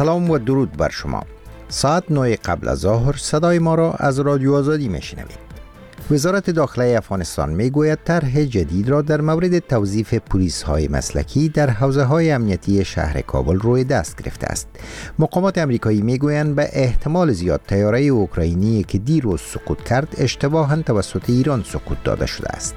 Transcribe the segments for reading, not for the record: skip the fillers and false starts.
سلام و درود بر شما. ساعت 9 قبل از ظهر صدای ما را از رادیو آزادی میشنوید. وزارت داخله افغانستان میگوید طرح جدید را در مورد توظیف پلیس های مسلکی در حوزه های امنیتی شهر کابل روی دست گرفته است. مقامات امریکایی میگویند به احتمال زیاد طیاره اوکراینی که دیروز سقوط کرد اشتباهاً توسط ایران سقوط داده شده است.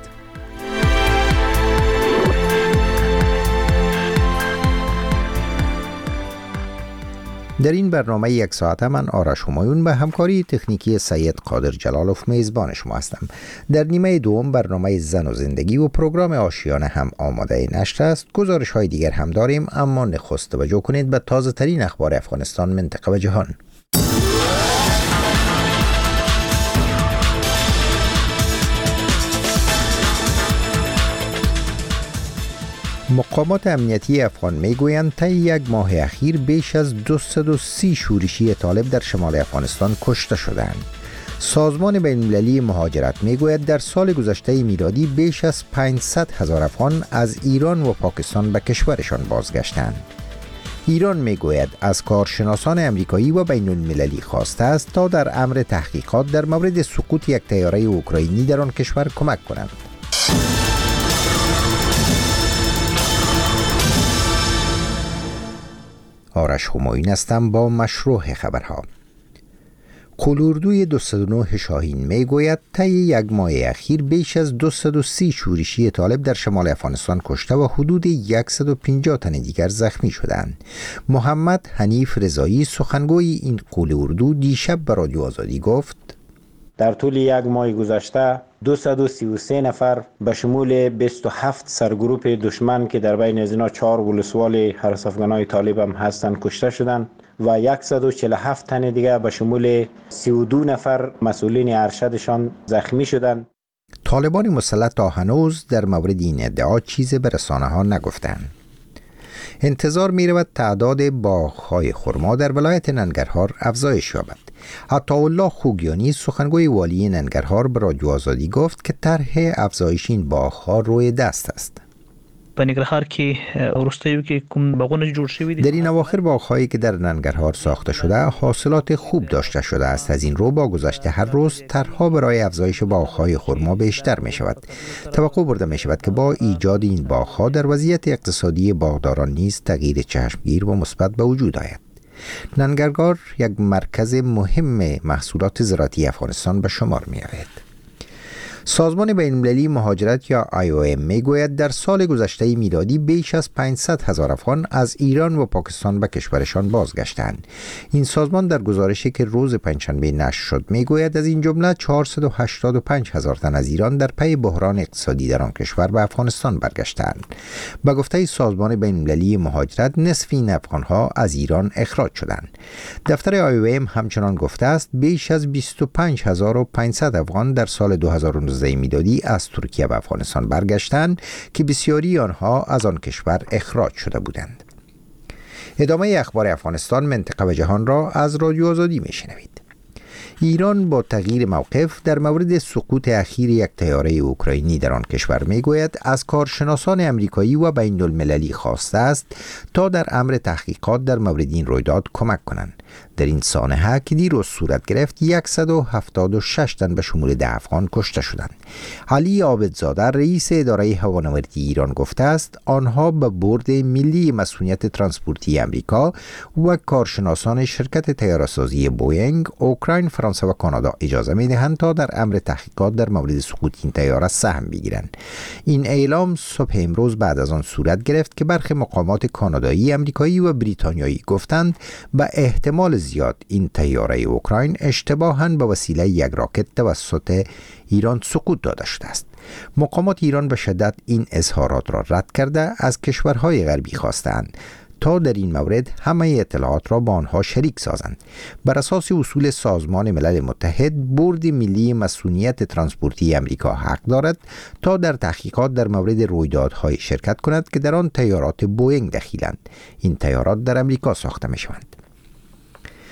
در این برنامه یک ساعته من آرش همایون به همکاری تکنیکی سید قادر جلالوف میزبان شما هستم. در نیمه دوم برنامه زن و زندگی و پروگرام آشیانه هم آماده نشر است. گزارش های دیگر هم داریم، اما نخست توجه کنید به تازه ترین اخبار افغانستان، منطقه و جهان. مقامات امنیتی افغان میگویند طی یک ماه اخیر بیش از 230 شورشی طالب در شمال افغانستان کشته شدند. سازمان بین‌المللی مهاجرت میگوید در سال گذشته میلادی بیش از 500,000 افغان از ایران و پاکستان به کشورشان بازگشتند. ایران میگوید از کارشناسان امریکایی و بین‌المللی خواسته است تا در امر تحقیقات در مورد سقوط یک طیاره اوکراینی در آن کشور کمک کنند. آرش همایون هستم با مشروع خبرها. قلوردوی 209 شاهین میگوید طی یک ماه اخیر بیش از 230 شورشی طالب در شمال افغانستان کشته و حدود 150 تن دیگر زخمی شدند. محمد حنیف رضایی سخنگوی این قلوردو دیشب به رادیو آزادی گفت در طول یک ماه گذشته 233 نفر به شمول 27 سرگروپ دشمن که در بین از اینا 4 ولسوال حرس افغانای طالب هم هستند کشته شدند و 147 تن دیگر به شمول 32 نفر مسئولین ارشدشان زخمی شدند. طالبان مسلح تا هنوز در مورد این ادعا چیزی به رسانه ها نگفتند. انتظار می رود تعداد باغ‌های خرما در ولایت ننگرهار افزایش یابد. عطاالله خوگیانی سخنگوی والی ننگرهار به رادیو آزادی گفت که طرح افزایش این باغ‌ها روی دست است. په ننګرهار کې وروستیو کې کوم باغونه جوړ شوي دي. در این اواخر باغ‌هایی که در ننگرهار ساخته شده حاصلات خوب داشته شده است. از این رو با گذشت هر روز طرح‌ها برای افزایش باغ‌های خرما بیشتر می شود. توقع برده می شود که با ایجاد این باغ‌ها در وضعیت اقتصادی باغداران نیز تغییر چشمگیر و مثبت به وجود آید. ننگرهار یک مرکز مهم محصولات زراعتی افغانستان به شمار می آید. سازمان بین‌المللی مهاجرت یا IOM میگوید در سال گذشته میلادی بیش از 500,000 افغان از ایران و پاکستان به کشورشان بازگشتند. این سازمان در گزارشی که روز پنجشنبه نشر شد میگوید از این جمله 485,000 تن از ایران در پی بحران اقتصادی در آن کشور به افغانستان برگشتند. به گفته سازمان بین‌المللی مهاجرت نصف این افغانها از ایران اخراج شدند. دفتر IOM همچنان گفته است بیش از 25,500 افغان در سال 2019 میلادی از ترکیه به افغانستان برگشتند که بسیاری آنها از آن کشور اخراج شده بودند. ادامه اخبار افغانستان، منطقه و جهان را از رادیو آزادی میشنوید. ایران با تغییر موقف در مورد سقوط اخیر یک طیاره اوکراینی در آن کشور میگوید از کارشناسان امریکایی و بین المللی خواسته است تا در امر تحقیقات در مورد این رویداد کمک کنند. در این سانحه که دیروز صورت گرفت 176 تن به شمول 10 افغان کشته شدند. علی عابدزاده رئیس اداره هوانوردی ایران گفته است آنها به بورد ملی مسئولیت ترانسپورتی امریکا و کارشناسان شرکت طیاره‌سازی بوئینگ، اوکراین، فرانسه و کانادا اجازه می‌دهند تا در امر تحقیقات در مورد سقوط این طیاره سهم بگیرند. این اعلام صبح امروز بعد از آن صورت گرفت که برخی مقامات کانادایی، امریکایی و بریتانیایی گفتند به احتمال زیاد این طیاره اوکراین اشتباهاً به وسیله یک راکت توسط ایران سقوط داده شده است. مقامات ایران به شدت این اظهارات را رد کرده از کشورهای غربی خواستند تا در این مورد همه اطلاعات را با آنها شریک سازند. بر اساس اصول سازمان ملل متحد، بورد ملی مسئولیت ترانسپورتی امریکا حق دارد تا در تحقیقات در مورد رویدادهای شرکت کند که در آن طیارات بوئینگ دخیلند. این طیارات در امریکا ساخته می شوند.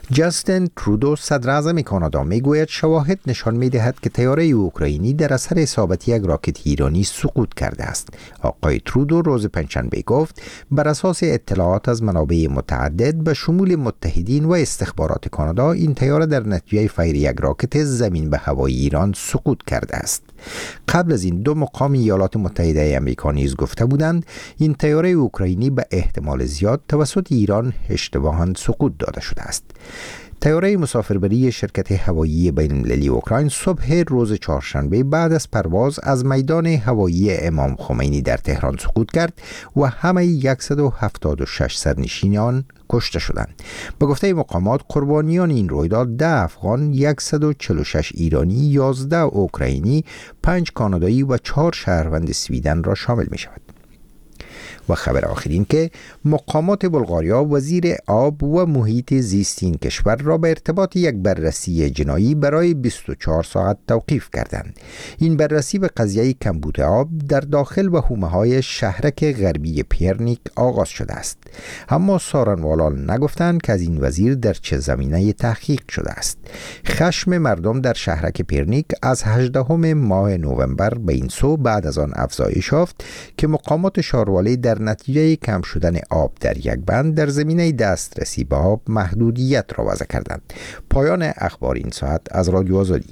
جاستین ترودو صدر اعظم کانادا میگوید شواهد نشان میدهد که طیاره اوکراینی در اثر اصابت یک راکت ایرانی سقوط کرده است. آقای ترودو روز پنجشنبه گفت بر اساس اطلاعات از منابع متعدد به شمول متحدین و استخبارات کانادا این طیاره در نتیجه فیر یک راکت زمین به هوای ایران سقوط کرده است. قبل از این دو مقام ایالات متحده آمریکا نیز گفته بودند این طیاره اوکراینی به احتمال زیاد توسط ایران اشتباهاً سقوط داده شده است. طیاره مسافربری شرکت هوایی بین‌المللی اوکراین صبح روز چهارشنبه بعد از پرواز از میدان هوایی امام خمینی در تهران سقوط کرد و همه 176 سرنشینان کشته شدند. به گفته مقامات قربانیان این رویداد 10 افغان، 146 ایرانی، 11 اوکراینی، 5 کانادایی و 4 شهروند سویدن را شامل می شود. و خبر آخرین که مقامات بلغاریا وزیر آب و محیط زیست این کشور را به ارتباط یک بررسی جنایی برای 24 ساعت توقیف کردند. این بررسی به قضیه کمبود آب در داخل و حومه‌های شهرک غربی پیرنیک آغاز شده است. اما سارنوالان نگفتند که از این وزیر در چه زمینه تحقیق شده است. خشم مردم در شهرک پیرنیک از 18 ماه نوامبر به این سو بعد از آن افزایش یافت که مقامات شاروالی در نتیجه کم شدن آب در یک بند در زمینه دسترسی به آب محدودیت را وضع کردند. پایان اخبار این ساعت از رادیو آزادی.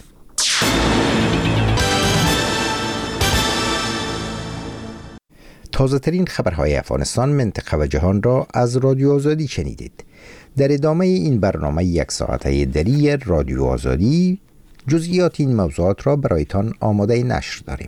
تازه ترین خبرهای افغانستان، منطقه و جهان را از رادیو آزادی شنیدید. در ادامه این برنامه یک ساعته دری رادیو آزادی جزئیات این موضوعات را برایتان آماده نشر داریم.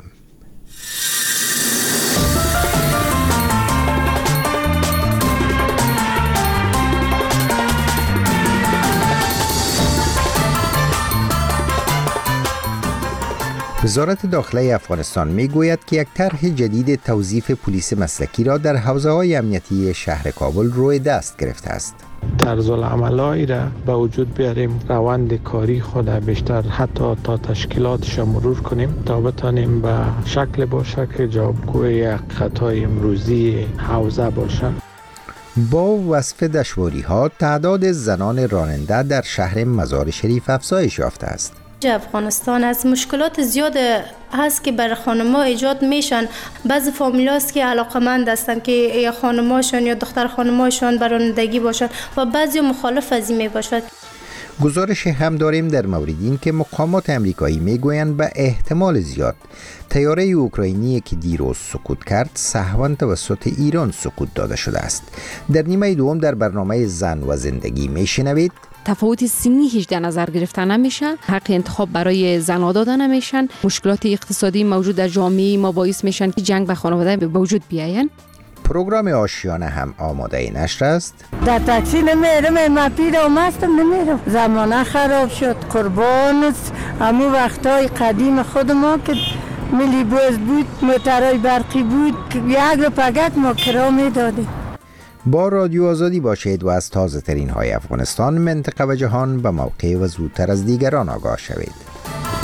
وزارت داخله افغانستان میگوید که یک طرح جدید توظیف پلیس مسلکی را در حوزه‌های امنیتی شهر کابل روی دست گرفته است. طرز العمل‌هایی را به وجود بیاریم، روند کاری خود بیشتر حتی تا تشکیلاتش مرور کنیم تا بتانیم به شکل باشه که جوابگوی یک خطای امروزی حوزه باشه. با وصف دشواری‌ها تعداد زنان راننده در شهر مزار شریف افزایش یافته است. افغانستان از مشکلات زیاد هست که بر خانم‌ها ایجاد میشن. بعضی فامیلاست که علاقمند هستن که خانم‌هاشون یا دختر خانم‌هاشون بر رانندگی باشن و بعضی مخالف از این میباشن. گزارش هم داریم در مورد این که مقامات امریکایی میگویند به احتمال زیاد طیاره اوکراینی که دیروز سقوط کرد سهواً توسط ایران سقوط داده شده است. در نیمه دوم در برنامه زن و زندگی میشنوید تفاوت سنی هیچ در نظر گرفته نمیشه، حق انتخاب برای زنها داده نمیشن، مشکلات اقتصادی موجود در جامعه ما باعث میشن که جنگ و خانواده به وجود بیاین. پروگرام آشیانه هم آماده نشر است. در تاکسی نمیرم، من پیر و مستم نمیرم، زمانه خراب شد. قربان همون وقتای قدیم خود ما که ملی بوز بود، موترهای برقی بود، یک رو پگک ما کرا میداده. با رادیو آزادی باشید و از تازه ترین های افغانستان، منطقه و جهان به موقع و زودتر از دیگران آگاه شوید.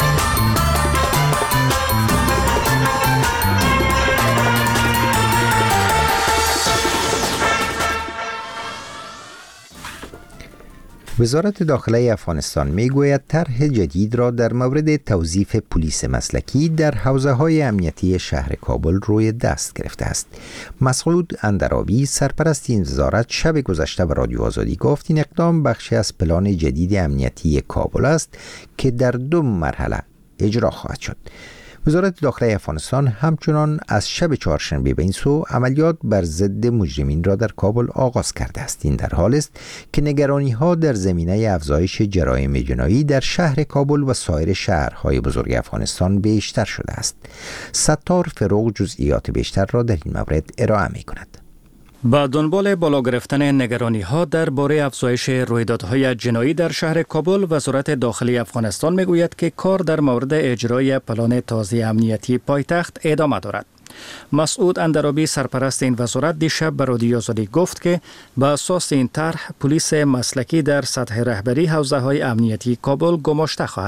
وزارت داخله افغانستان میگوید طرح جدید را در مورد توظیف پلیس مسلکی در حوزه‌های امنیتی شهر کابل روی دست گرفته است. مسعود اندرابی سرپرست این وزارت شب گذشته به رادیو آزادی گفت این اقدام بخشی از پلان جدید امنیتی کابل است که در 2 مرحله اجرا خواهد شد. وزارت داخله افغانستان همچنان از شب چهارشنبه به این سو عملیات بر ضد مجرمین را در کابل آغاز کرده است. این در حال است که نگرانی‌ها در زمینه افزایش جرایم جنایی در شهر کابل و سایر شهرهای بزرگ افغانستان بیشتر شده است. ستار فروغ جزئیات بیشتر را در این مورد ارائه می‌کند. با دنبال بالا گرفتن نگرانی‌ها درباره افزایش رویدادهای جنایی در شهر کابل، وزارت داخلی افغانستان میگوید که کار در مورد اجرای پلان تازه امنیتی پایتخت ادامه دارد. مسعود اندرابی سرپرست این وزارت دیشب به رادیو آزادی گفت که با اساس این طرح پلیس مسلکی در سطح رهبری حوزه‌های امنیتی کابل گماشته خواهد شد.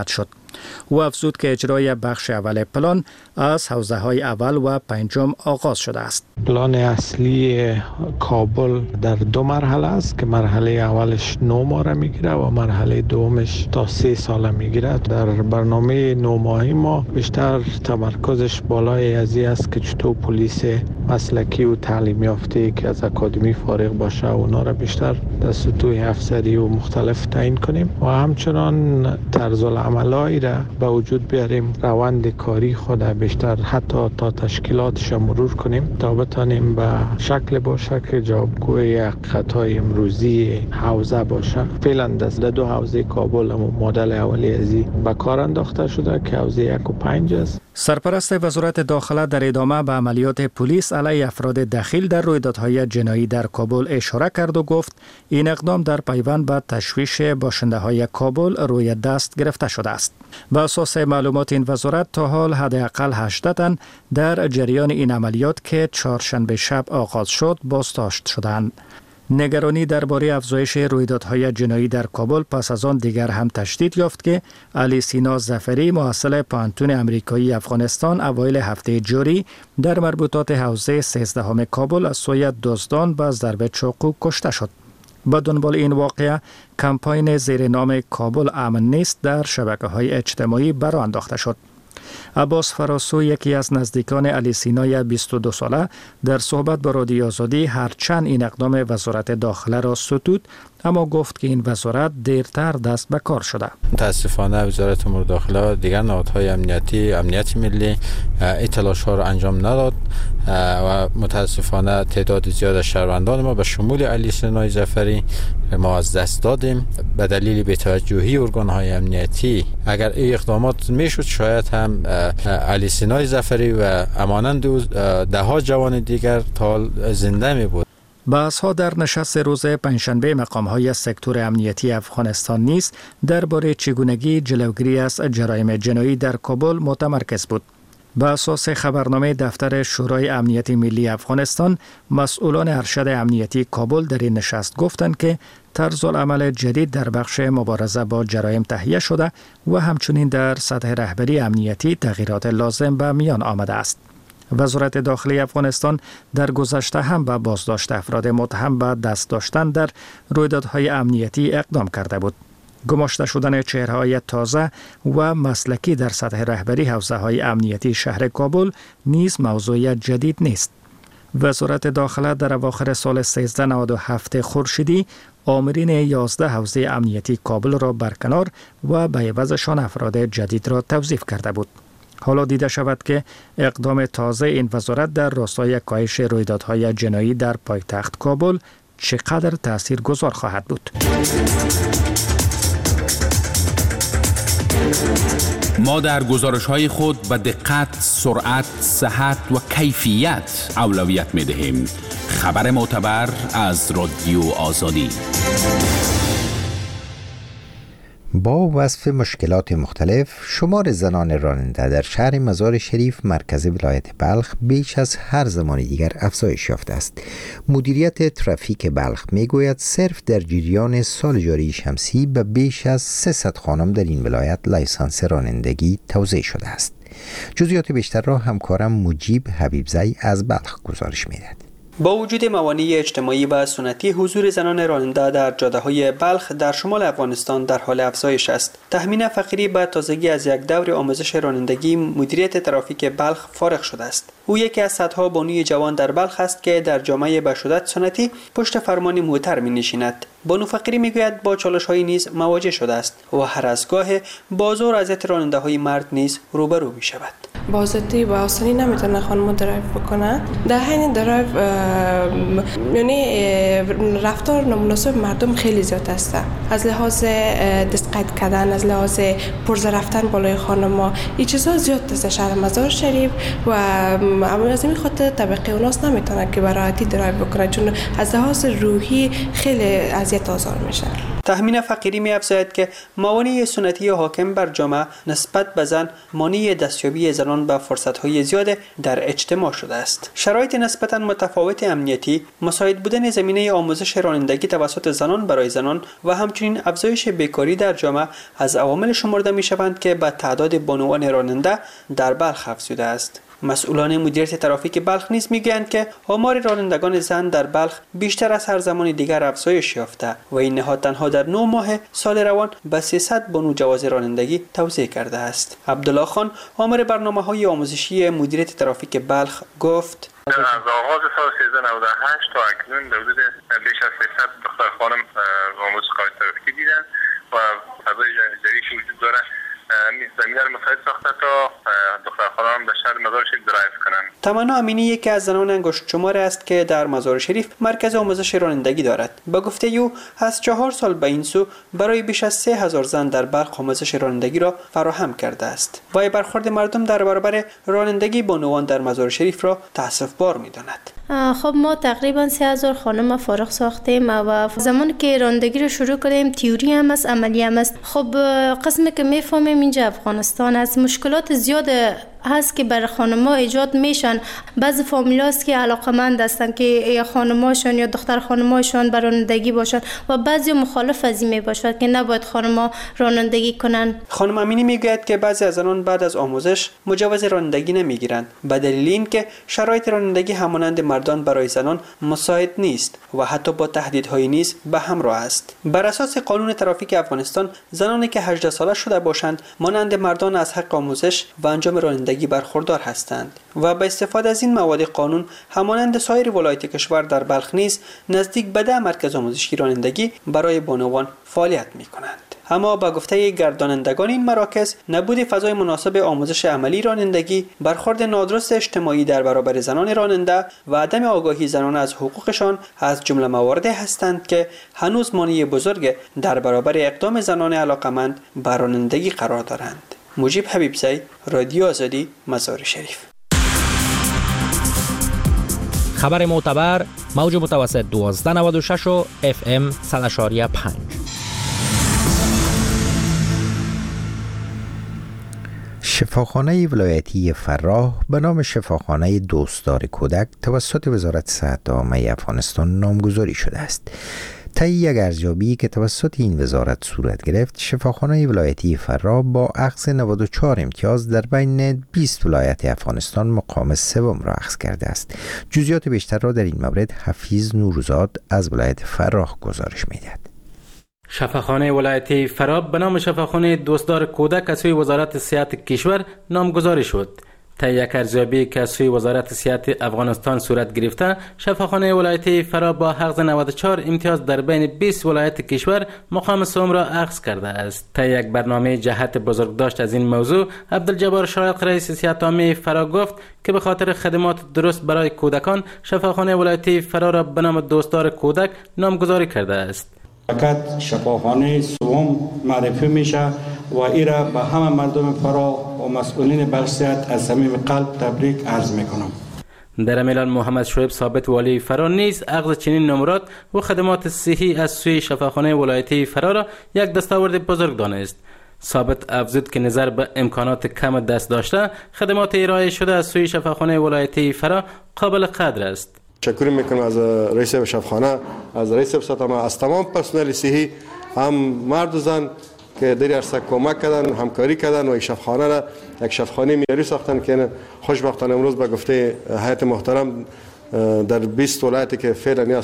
و افزود که اجرای بخش اول پلان از حوزه های اول و پنجم آغاز شده است. پلان اصلی کابل در 2 مرحله است که مرحله اولش 9 ماه میگیره و مرحله دومش تا 3 سال میگیره. در برنامه 9 ماهی ما بیشتر تمرکزش بالای ازی است که چطور پلیس مسلکی و تعلیم یافته که از اکادمی فارغ باشه اونا را بیشتر در سطوح افسری و مختلف تعیین کنیم و همچنان طرز العملایی را به وجود بیاریم، روند کاری خود بیشتر حتی تا تشکیلاتش مرور کنیم تا بتانیم به شکل باشه که جوابگوی یک خطای امروزی حوزه باشه. فعلا در 2 حوزه کابل و مدل اولی ازی به کار انداخته شده که حوزه 1 و 5 است. سرپرست وزارت داخله در ادامه به عملیات پلیس علیه افراد دخیل در رویدادهای جنایی در کابل اشاره کرد و گفت این اقدام در پیوند به تشویش باشنده‌های کابل روی دست گرفته شده است. بر اساس معلومات این وزارت تا حال حداقل 18 تن در جریان این عملیات که چهارشنبه شب آغاز شد بازداشت شدند. نگرانی درباره افزایش رویدادهای جنایی در کابل پس از آن دیگر هم تشدید یافت که علی سینا ظفری محصل پانتون امریکایی افغانستان اوایل هفته جاری در مربوطات حوزه 13 کابل از سوی دزدان با ضرب چاقو کشته شد. با دنبال این واقعه کمپاین زیر نام کابل امن نیست در شبکه‌های اجتماعی برآ انداخته شد. عباس فراسو یکی از نزدیکان علی سینای 22 ساله در صحبت با رادیو آزادی هرچند این اقدام وزارت داخله را ستود اما گفت که این وزارت دیرتر دست به کار شده. متاسفانه وزارت امور داخله و دیگر نهادهای امنیتی ملی تلاش ها را انجام نداد و متاسفانه تعداد زیاد از شهروندان ما به شمول علی سینای ظفری ما از دست دادیم به دلیل بی‌توجهی ارگان‌های امنیتی. اگر این اقدامات میشد شاید هم علی سینای ظفری و امانند ده ها جوان دیگر تا زنده می بود. بحث‌ها در نشست روز پنجشنبه مقام‌های سکتور امنیتی افغانستان نیز درباره چگونگی جلوگیری از جرایم جنایی در کابل متمرکز بود. به اساس خبرنامه دفتر شورای امنیت ملی افغانستان، مسئولان ارشد امنیتی کابل در این نشست گفتند که طرز العمل جدید در بخش مبارزه با جرایم تهیه شده و همچنین در سطح رهبری امنیتی تغییرات لازم به میان آمده است. وزارت داخلی افغانستان در گذشته هم به بازداشت افراد متهم به دست داشتن در رویدادهای امنیتی اقدام کرده بود. گماشته شدن چهره‌های تازه و مسلکی در سطح رهبری حوزه‌های امنیتی شهر کابل نیز موضوع جدید نیست. وزارت داخله در اواخر سال 1397 خورشیدی آمرین 11 حوزه امنیتی کابل را برکنار و به عوضشان افراد جدید را توظیف کرده بود. حالا دیده شود که اقدام تازه این وزارت در راستای کاهش رویدادهای جنایی در پایتخت کابل چقدر تاثیرگذار خواهد بود. ما در گزارش‌های خود به دقت، سرعت، صحت و کیفیت اولویت می‌دهیم. خبر معتبر از رادیو آزادی. با وصف مشکلات مختلف، شمار زنان راننده در شهر مزار شریف مرکز ولایت بلخ بیش از هر زمان دیگر افزایش یافته است. مدیریت ترافیک بلخ میگوید صرف در جریان سال جاری شمسی به بیش از 300 خانم در این ولایت لایسانس رانندگی توزیع شده است. جزئیات بیشتر را همکارم مجیب حبیبزی از بلخ گزارش می‌دهد. با وجود موانع اجتماعی و سنتی، حضور زنان راننده در جاده‌های بلخ در شمال افغانستان در حال افزایش است. تهمینه فقیری به تازگی از یک دور آموزش رانندگی مدیریت ترافیک بلخ فارغ شده است. او یکی از صدها بانوی جوان در بلخ است که در جامعه بشودت سنتی پشت فرمان موتر می‌نشیند. بانو فقیری میگوید با چالش‌های نیز مواجه شده است و هر از گاه بازار اذیت راننده‌های مرد نیز روبرو می‌شود. بازاتی با آسانی نمیتونه خانم درایو بکنه. در حین درایو یعنی رفتار نامناسب مردم خیلی زیاد است. از لحاظ دستقید کردن، از لحاظ پرزه رفتن بالای خانم‌ها، این چیزا زیاد است شهر مزار شریف و از این خاطر طبقه اوناس نمیتونه که به راحتی درایو بکنه، چون از لحاظ روحی خیلی اذیت آزار میشه. تأمین فقیری می‌افزاید که موانع سنتی حاکم بر جامعه نسبت به زن مانع دستیابی زنان به فرصت‌های زیاد در اجتماع شده است. شرایط نسبتاً متفاوت امنیتی، مساعد بودن زمینه آموزش رانندگی توسط زنان برای زنان و همچنین افزایش بیکاری در جامعه از عوامل شمرده می‌شوند که به تعداد بانوان راننده در بلخ افزوده است. مسئولان مدیریت ترافیک بلخ نیز میگویند که آمار رانندگان زن در بلخ بیشتر از هر زمان دیگر افزایش یافته و این نهاد تنها در 9 ماه سال روان به 300 بانو جواز رانندگی توزیع کرده است. عبدالله خان، آمر برنامه‌های آموزشی مدیریت ترافیک بلخ گفت: از آغاز سال 1398 تا اکنون حدود بیش از 300 دختر خانم آموزش قواعد ترافیکی دیدن و فضای جدیدی که وجود داره زمینه را مساعد ساخته تا دختر خانم در شهر مزار شریف درایو کنند. تمنا امینی یکی از زنان انگشت شمار است که در مزار شریف مرکز آموزش رانندگی دارد. با گفته او از 4 سال به این سو برای بیش از 3000 زن در بلخ آموزش رانندگی را فراهم کرده است. وی برخورد مردم در برابر رانندگی بانوان در مزار شریف را تأسف‌بار می‌داند. خب ما تقریبا 3000 خانم فارغ ساختیم و زمان که رانندگی رو شروع کردیم تئوری هم است، عملی هم است. خب قسمی که میفهمیم اینجا افغانستان از مشکلات زیاد هست که برای خانم‌ها ایجاد میشن. بعضی فامیلاست که علاقمند هستن که خانم‌هاشون یا دختر خانم‌هاشون بر رانندگی باشن و بعضی مخالف از این میباشد که نباید خانم‌ها رانندگی کنن. خانم امینی میگوید که بعضی از زنان بعد از آموزش مجوز رانندگی نمیگیرند به دلیل اینکه شرایط رانندگی همانند مردان برای زنان مساعد نیست و حتی با تهدیدهای نیز به همراه است. بر اساس قانون ترافیک افغانستان زنانی که 18 ساله شده باشند مانند مردان از حق آموزش و انجام رانندگی برخوردار هستند و با استفاده از این مواد قانون همانند سایر ولایت کشور در بلخ نیز نزدیک به 10 مرکز آموزشی رانندگی برای بانوان فعالیت می‌کنند. اما با گفته گردانندگان این مراکز نبود فضای مناسب آموزش عملی رانندگی، برخورد نادرست اجتماعی در برابر زنان راننده و عدم آگاهی زنان از حقوقشان از جمله مواردی هستند که هنوز مانع بزرگ در برابر اقدام زنان علاقمند به رانندگی قرار دارند. مجیب حبیبزی، رادیو آزادی، مزار شریف. خبر معتبر، موج متوسط 1296 و FM 100.5. شفاخانه ولایتی فراه به نام شفاخانه دوستدار کودک توسط وزارت صحت عامه افغانستان نامگذاری شده است. طی یک ارزیابی که توسط این وزارت صورت گرفت، شفاخانه ولایتی فراه با اخذ 94 امتیاز در بین 20 ولایت افغانستان مقام سوم را اخذ کرده است. جزئیات بیشتر را در این مورد حفیظ نوروزاد از ولایت فراه گزارش می‌دهد. شفاخانه ولایتی فراه به نام شفاخانه دوستدار کودک از سوی وزارت صحت کشور نامگذاری شد. طی یک ارزیابی که از سوی وزارت صحت افغانستان صورت گرفته، شفاخانه ولایتی فراه با اخذ 94 امتیاز در بین 20 ولایت کشور مقام سوم را اخذ کرده است. طی یک برنامه جهت بزرگداشت از این موضوع، عبدالجبار شایق رئیس صحت عامه فراه گفت که به خاطر خدمات درست برای کودکان، شفاخانه ولایتی فراه را به نام دوستدار کودک نامگذاری کرده است. فقط شفاخانه سوم معرفی میشه و این را به همه مردم فراه و مسئولین بلخ از صمیم قلب تبریک عرض میکنم. در میلان محمد شعیب ثابت والی فراه نیز اخذ چنین نمرات و خدمات صحی از سوی شفاخانه ولایتی فراه را یک دستاورد بزرگ دانست. ثابت افزود که نظر به امکانات کم دست داشته، خدمات ارائه شده از سوی شفاخانه ولایتی فراه قابل قدر است. تشکر میکنم از رئیس شفاخانه، از رئیس ساتما، از تمام پرسنل صحی، هم مرد و زن که در عرصه کمک کردن، همکاری کردن و شفاخانه را یک شفاخانه معیاری ساختن که خوشبختانه امروز به گفته هیئت محترم در 20 ولایتی که فعلا نیاز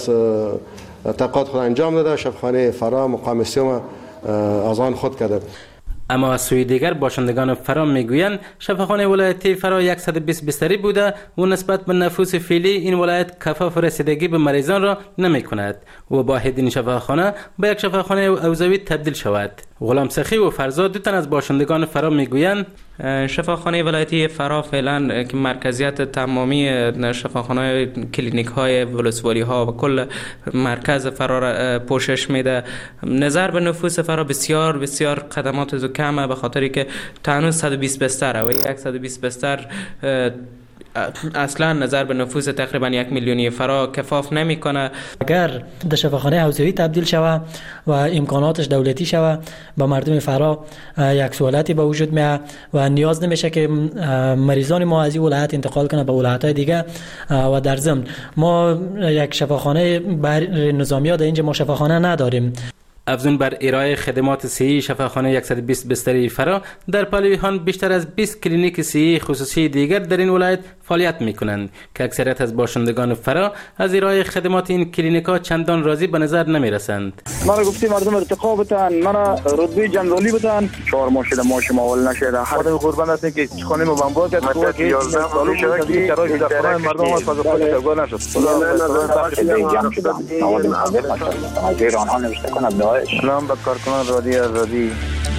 تقاعد خود انجام داده، شفاخانه فراه مقام سوم از آن خود کرده. اما از سوی دیگر باشندگان فراه میگویند شفاخانه ولایتی فراه 120 بستری بوده و نسبت به نفوس فعلی این ولایت کفاف رسیدگی به مریضان را نمی کند و باید این شفاخانه به یک شفاخانه اوزوی تبدیل شود. غلام سخی و فرزاد دو تن از باشندگان فراه میگویند شفاخانه ولایتی فراه فعلا که مرکزیت تمامی شفاخانه کلینیک های ولسوالی ها و کل مرکز فراه را پوشش میده. نظر به نفوس فراه بسیار بسیار خدمات کمه به خاطری که تنها 120 بستر و 120 بستر اصلا نظر به نفوس تقریبا 1 میلیونی فرا کفاف نمیکنه. اگر در شفاخانه حوزوی تبدیل شود و امکاناتش دولتی شود به مردم فرا یک سهولتی به وجود میاد و نیاز نمیشه که مریضان ما از این ولایت انتقال کنه به ولایت‌های دیگه. و در ضمن ما یک شفاخانه نظامی در اینجا ما شفاخانه نداریم. افزون بر ارائه خدمات صحی شفاخانه 120 بستری فرا در پلویحان بیشتر از 20 کلینیک صحی خصوصی دیگر در این ولایت فعالیت میکنند که اکثریت از باشندگان فرا از ارائه خدمات این کلینیک‌ها چندان راضی به نظر نمیرسند. ما گفتیم مردم ارتقا بدن، ما رتبه جنرالی بدن. 4 ماه شده ماش ماول نشده. خودم قربان هستم که خانه ما بمبار کرد که 11 سال شده که چرای در خانه مردم از فضا شغال نشد. از ایران ها نوشته کنه سلام به کارکنان رادیو آزادی.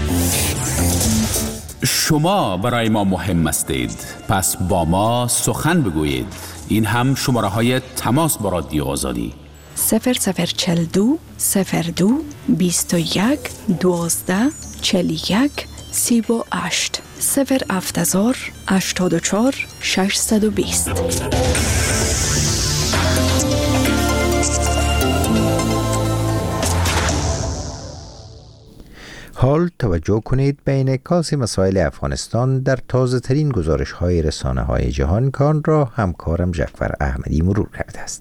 شما برای ما مهم هستید، پس با ما سخن بگویید. این هم شماره های تماس با رادیو آزادی 0042 02 21 12 41 38 070 84 620. حال توجه کنید به انعکاس مسائل افغانستان در تازه ترین گزارش های رسانه های جهان که آن را همکارم جعفر احمدی مرور کرده است.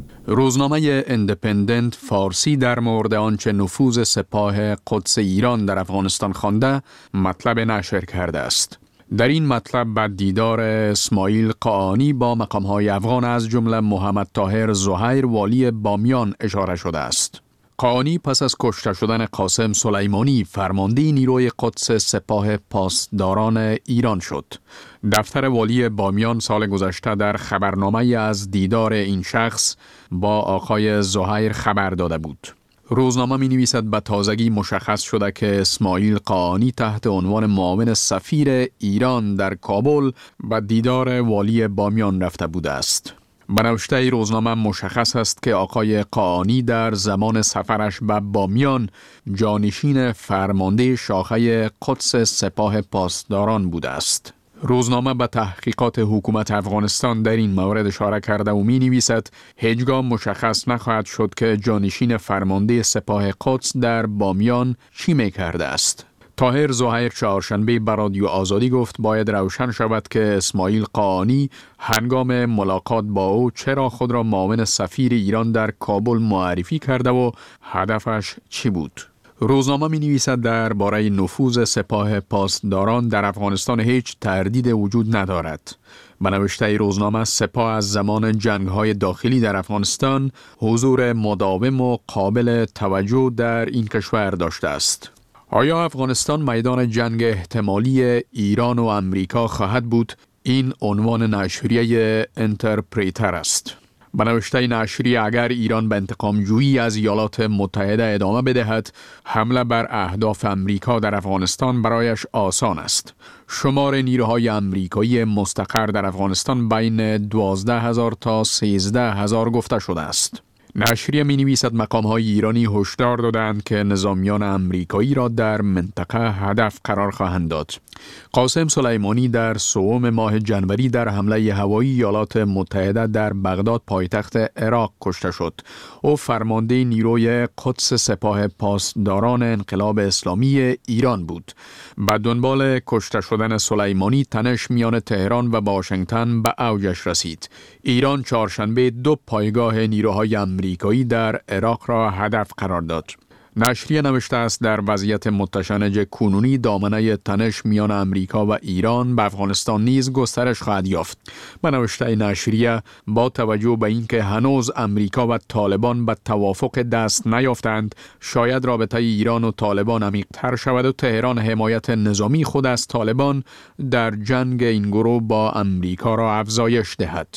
روزنامه اندپندنت فارسی در مورد آنچه نفوذ سپاه قدس ایران در افغانستان خوانده مطلب نشر کرده است. در این مطلب به دیدار اسماعیل قاآنی با مقام‌های افغان از جمله محمد طاهر زهیر والی بامیان اشاره شده است. قاآنی پس از کشته شدن قاسم سلیمانی فرمانده نیروی قدس سپاه پاسداران ایران شد. دفتر والی بامیان سال گذشته در خبرنامه از دیدار این شخص با آقای زهیر خبر داده بود. روزنامه می نویسد به تازگی مشخص شده که اسماعیل قاآنی تحت عنوان معاون سفیر ایران در کابل به دیدار والی بامیان رفته بوده است. به نوشته روزنامه مشخص است که آقای قاآنی در زمان سفرش به بامیان جانشین فرمانده شاخه قدس سپاه پاسداران بوده است. روزنامه به تحقیقات حکومت افغانستان در این مورد اشاره کرده و می نویسد هیچگاه مشخص نخواهد شد که جانشین فرمانده سپاه قدس در بامیان چی می کرده است. طاهر زهیر چهارشنبه به رادیو آزادی گفت باید روشن شود که اسماعیل قاآنی هنگام ملاقات با او چرا خود را معاون سفیر ایران در کابل معرفی کرده و هدفش چی بود. روزنامه می نویسد درباره نفوذ سپاه پاسداران در افغانستان هیچ تردید وجود ندارد. به نوشته روزنامه سپاه از زمان جنگ‌های داخلی در افغانستان حضور مداوم و قابل توجه در این کشور داشته است. آیا افغانستان میدان جنگ احتمالی ایران و امریکا خواهد بود؟ این عنوان نشریه انترپریتر است. به نوشته نشریه اگر ایران به انتقام جویی از ایالات متحده ادامه بدهد، حمله بر اهداف امریکا در افغانستان برایش آسان است. شمار نیروهای امریکایی مستقر در افغانستان بین 12,000 تا 13,000 گفته شده است. نشریه می نویسد مقام‌های ایرانی هشدار دادند که نظامیان امریکایی را در منطقه هدف قرار خواهند داد. قاسم سلیمانی در سوم ماه جنوری در حمله هوایی ایالات متحده در بغداد پایتخت عراق کشته شد. او فرمانده نیروی قدس سپاه پاسداران انقلاب اسلامی ایران بود. به دنبال کشته شدن سلیمانی تنش میان تهران و واشنگتن به اوجش رسید. ایران چهارشنبه 2 پایگاه نیروهای امریکایی در عراق را هدف قرار داد. نشریه نوشته است در وضعیت متشنج کنونی دامنه تنش میان امریکا و ایران به افغانستان نیز گسترش خواهد یافت. به نوشته نشریه با توجه به اینکه هنوز امریکا و طالبان به توافق دست نیافتند، شاید رابطه ایران و طالبان عمیق‌تر شود و تهران حمایت نظامی خود از طالبان در جنگ این گروه با امریکا را افزایش دهد.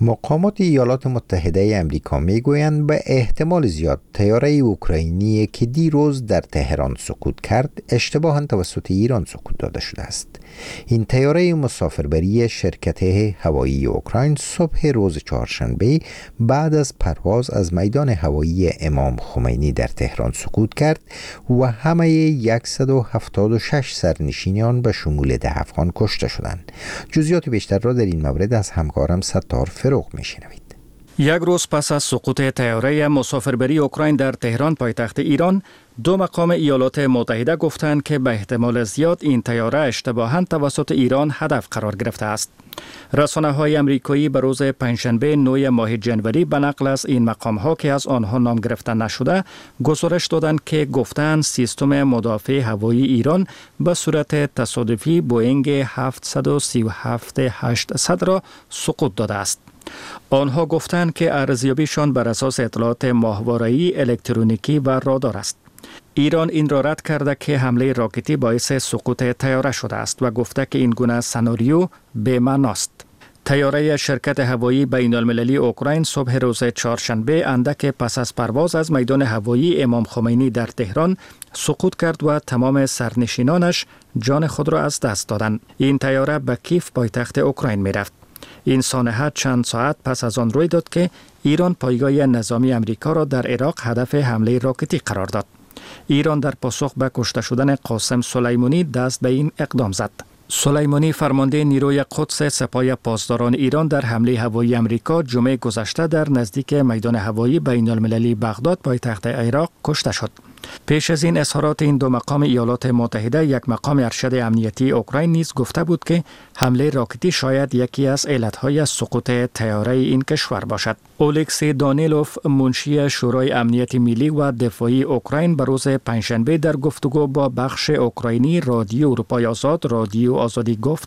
مقامات ایالات متحده آمریکا میگویند به احتمال زیاد طیاره اوکراینی که دیروز در تهران سقوط کرد اشتباهاً توسط ایران سقوط داده شده است. این طیاره مسافربری شرکت هوایی اوکراین صبح روز چهارشنبه بعد از پرواز از میدان هوایی امام خمینی در تهران سقوط کرد و همه 176 سرنشینان به شمول 10 افغان کشته شدند. جزئیات بیشتر را در این مورد از همکارم ستار فروغ میشنوید. یک روز پس از سقوط طیاره مسافربری اوکراین در تهران پایتخت ایران، دو مقام ایالات متحده گفتند که به احتمال زیاد این طیاره اشتباهاً توسط ایران هدف قرار گرفته است. رسانه‌های آمریکایی به روز پنجشنبه 9 ماه جنوری به نقل از این مقام‌ها که از آنها نام گرفته نشده گزارش دادند که گفتند سیستم مدافع هوایی ایران به صورت تصادفی بوئینگ 737-800 را سقوط داده است. آنها گفتند که ارزیابیشان بر اساس اطلاعات ماهواره‌ای الکترونیکی و رادار است. ایران این را رد کرده که حمله راکتی باعث سقوط طیاره شده است و گفته که این گونه سناریو بی‌معناست. طیاره شرکت هوایی بین المللی اوکراین صبح روز چهارشنبه اندک پس از پرواز از میدان هوایی امام خمینی در تهران سقوط کرد و تمام سرنشینانش جان خود را از دست دادند. این طیاره به کیف پایتخت اوکراین می‌رفت. این سانحه چند ساعت پس از آن روی داد که ایران پایگاه نظامی آمریکا را در عراق هدف حمله راکتی قرار داد. ایران در پاسخ به کشته شدن قاسم سلیمانی دست به این اقدام زد. سلیمانی فرمانده نیروی قدس سپاه پاسداران ایران در حمله هوایی آمریکا جمعه گذشته در نزدیک میدان هوایی بین المللی بغداد پایتخت عراق کشته شد. پیش از این اظهارات این دو مقام ایالات متحده، یک مقام ارشد امنیتی اوکراین نیز گفته بود که حمله راکتی شاید یکی از علتهای سقوط طیاره این کشور باشد. اولکسی دانیلوف، منشی شورای امنیت ملی و دفاعی اوکراین، به روز پنجشنبه در گفتگو با بخش اوکراینی رادیو اروپای آزاد رادیو آزادی گفت: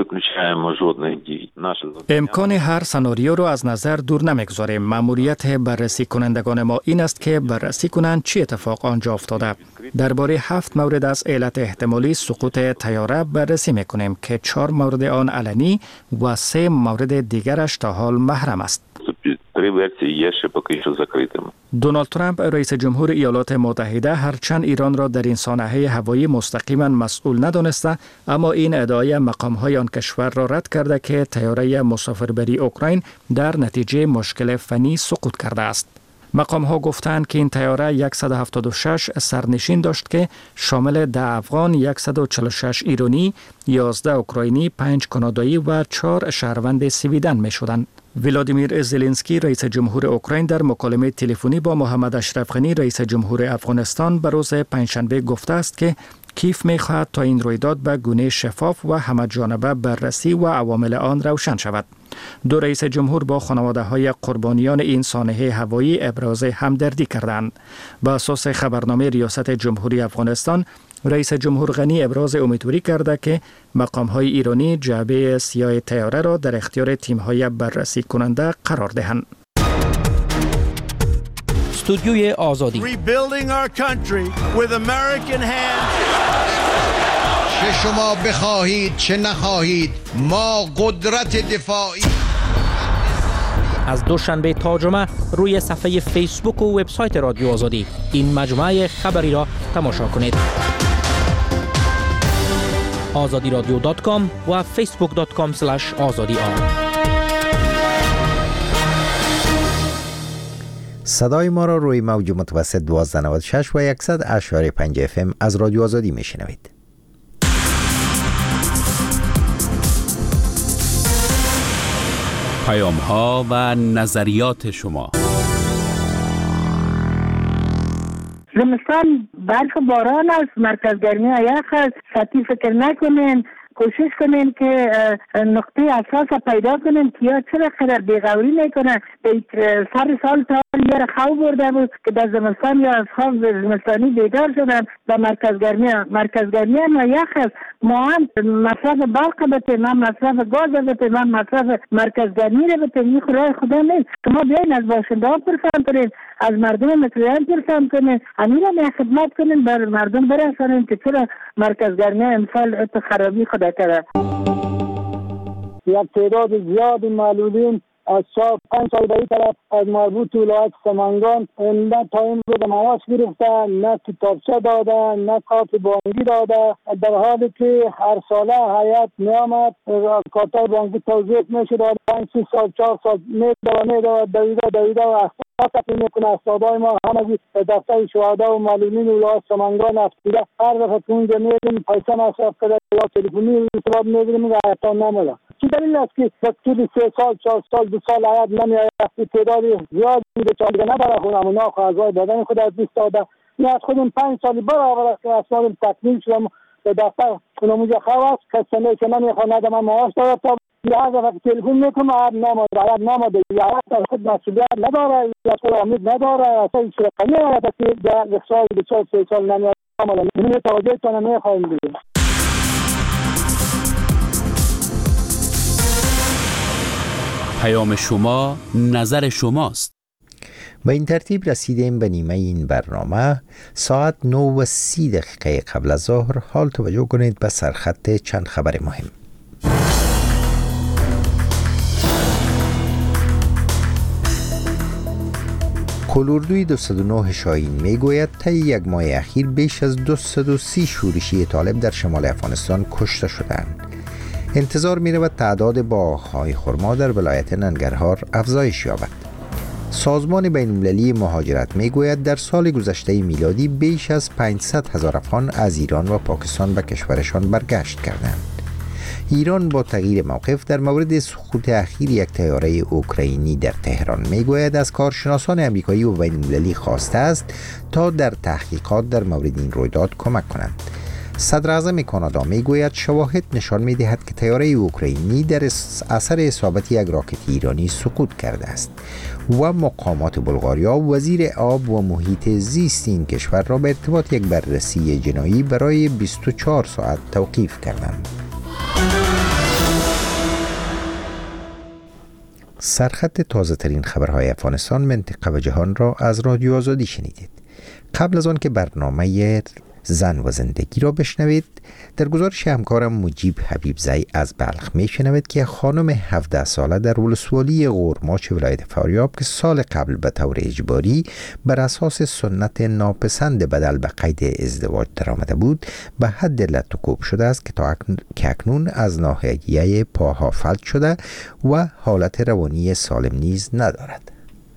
امکان هر سناریو را از نظر دور نمیگذاریم. مأموریت بررسی کنندگان ما این است که بررسی کنند چه اتفاق آنجا افتاده. درباره 7 مورد از علت احتمالی سقوط طیاره بررسی میکنیم که 4 مورد آن علنی و 3 مورد دیگرش تا حال محرم است. دونالد ترامپ رئیس جمهور ایالات متحده هرچند ایران را در این سانحه هوایی مستقیما مسئول ندانسته، اما این ادعای مقام‌های آن کشور را رد کرده که طیاره مسافربری اوکراین در نتیجه مشکل فنی سقوط کرده است. مقام‌ها گفتند که این طیاره 176 سرنشین داشت که شامل 10 افغان، 146 ایرانی، 11 اوکراینی، 5 کانادایی و 4 شهروند سویدن می‌شدند. ولادیمیر زلنسکی رئیس جمهور اوکراین در مکالمه تلفنی با محمد اشرف غنی رئیس جمهور افغانستان به روز پنجشنبه گفته است که کیف می‌خواهد تا این رویداد به گونه شفاف و همه‌جانبه بررسی و عوامل آن روشن شود. دو رئیس جمهور با خانواده‌های قربانیان این سانحه هوایی ابراز همدردی کردند. با اساس خبرنامه ریاست جمهوری افغانستان، رئیس جمهور غنی ابراز امیدواری کرده که مقام‌های ایرانی جعبه سیاه طیاره را در اختیار تیم‌های بررسی کننده قرار دهند. استودیوی آزادی چه شما بخواهید چه نخواهید، ما قدرت دفاعی. از دوشنبه تا جمعه روی صفحه فیسبوک و وبسایت رادیو آزادی این مجموعه خبری را تماشا کنید. azadiradio.com و facebook.com/azadi. صدای ما را روی موج متوسط 1296 و 100.5 FM از رادیو آزادی میشنوید. پیام‌ها و نظریات شما. زمستان برف و باران است، مرکز گرمی یخ است. سطحی فکر نکنین، کوشش کنین که نقطه اساس پیدا کنین که یا چرا خیلی بیغوری میکنه. سر سال تا یه خواب برده بود که در زمستان یا از خواب زمستانی بیدار شدن و مرکز گرمی هم یخ است. ما هم مصرف برق بتیم، هم مصرف گاز بتیم، هم مصرف مرکز گرمی رو بتیم. این خدای خدا نیست. شما بیاین از باشنده ها پرسان کنین، از مردم متریان پرسان کنین، همین را خدمت کنین، بر مردم برسانین که چرا مرکز گرمی امسال خرابی خدا کرده. یک تعداد زیادی معلولین از 5 سال به این طرف از مربوط ولایت سمنگان نه تا این روز معاش گرفتن، نه کتابچه دادن، نه کارت بانکی داده، در حالی که هر ساله هیئت میامد کارت بانکی توضیح میشد 5 سال 4 سال دویده و احساسات میکنه. استادای ما همگی دفتر شهدا و معلولین ولایت سمنگان افتیده هر دفعه که اونجا میریم پیسه مصرف کرده یا تلفنی ارتباط میگیریم و حتی نمیده. چی دلیل است که طول 3 سال 4 سال 2 سال هیئت نمیآید؟ تعداد زیاد بوده چون دیگه نداره خودم اونا اعضای بدن خود از دست داده. این از خودم 5 سال برابر است که اسناد تکمیل شدم به دفتر اونم اونجا خواست کسی که نمیخواد نده من معاش داده تا هر دفعه تلفن میکنم هیئت نامده هیئت خود مسئولیت نداره یا خود امید نداره اصلا هیچ رقمی نداره که در سال 2 3 سال نمیآید آمده این توجه تا نمیخوایم دیگه. پیام شما نظر شماست. با این ترتیب رسیدیم به نیمه این برنامه. ساعت 9:30 قبل از ظهر. حال توجه کنید به سرخط چند خبر مهم. کلوردوی 209 شاهین میگوید طی یک ماه اخیر بیش از 230 شورشی طالب در شمال افغانستان کشته شدند. انتظار می رود تعداد باغ‌های خرما در ولایت ننگرهار افزایش یابد. سازمان بین‌المللی مهاجرت می گوید در سال گذشته میلادی بیش از 500,000 افغان از ایران و پاکستان به کشورشان برگشت کردند. ایران با تغییر موقف در مورد سقوط اخیر یک طیاره اوکراینی در تهران می گوید از کارشناسان آمریکایی و بین‌المللی خواسته است تا در تحقیقات در مورد این رویداد کمک کنند. صدر اعظم کانادا می گوید شواهد نشان می دهد که طیاره اوکراینی در اثر اصابت یک راکت ایرانی سقوط کرده است و مقامات بلغاریا وزیر آب و محیط زیست این کشور را به ارتباط یک بررسی جنایی برای 24 ساعت توقیف کردند. سرخط تازه ترین خبرهای افغانستان، منطقه و جهان را از رادیو آزادی شنیدید. قبل از آن که برنامه زن و زندگی را بشنوید، در گزارش همکارم مجیب حبیبزی از بلخ میشنوید که خانم 17 ساله در ولسوالی غورماچ ولایت فاریاب که سال قبل به طور اجباری بر اساس سنت ناپسند بدل به قید ازدواج درآمده بود به حد لطوکوب شده است که اکنون از ناحیه پاها فلج شده و حالت روانی سالم نیز ندارد.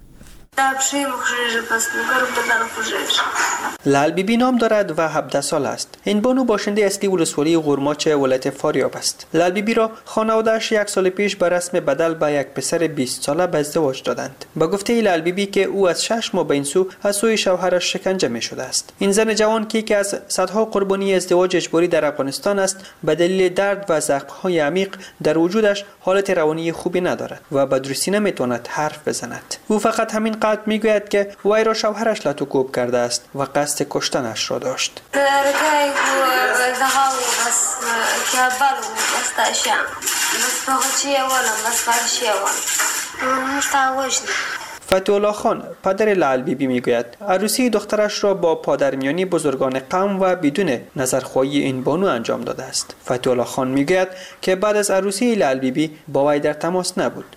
لال بیبی نام دارد و 17 سال است. این بانو باشنده اصلی ولسوالی غورماچ ولایت فاریاب است. لال بیبی را خانواده‌اش 1 سال پیش به رسم بدل به یک پسر 20 ساله به ازدواج دادند. به گفته لال بیبی که او از 6 ماه به این سو از سوی شوهرش شکنجه می شده است. این زن جوان که از صدها قربانی ازدواج اجباری در افغانستان است، به دلیل درد و زخم‌های عمیق در وجودش حالت روانی خوبی ندارد و به درستی نمیتواند حرف بزند. او فقط همین قدر میگوید که وی را شوهرش لطوکوب کرده است و قصد کشتنش را داشت. فتح الله خان پدر لال بیبی میگوید عروسی دخترش را با پادرمیانی بزرگان قوم و بدون نظرخواهی این بانو انجام داده است. فتح الله خان میگوید که بعد از عروسی لال بیبی با وی در تماس نبود.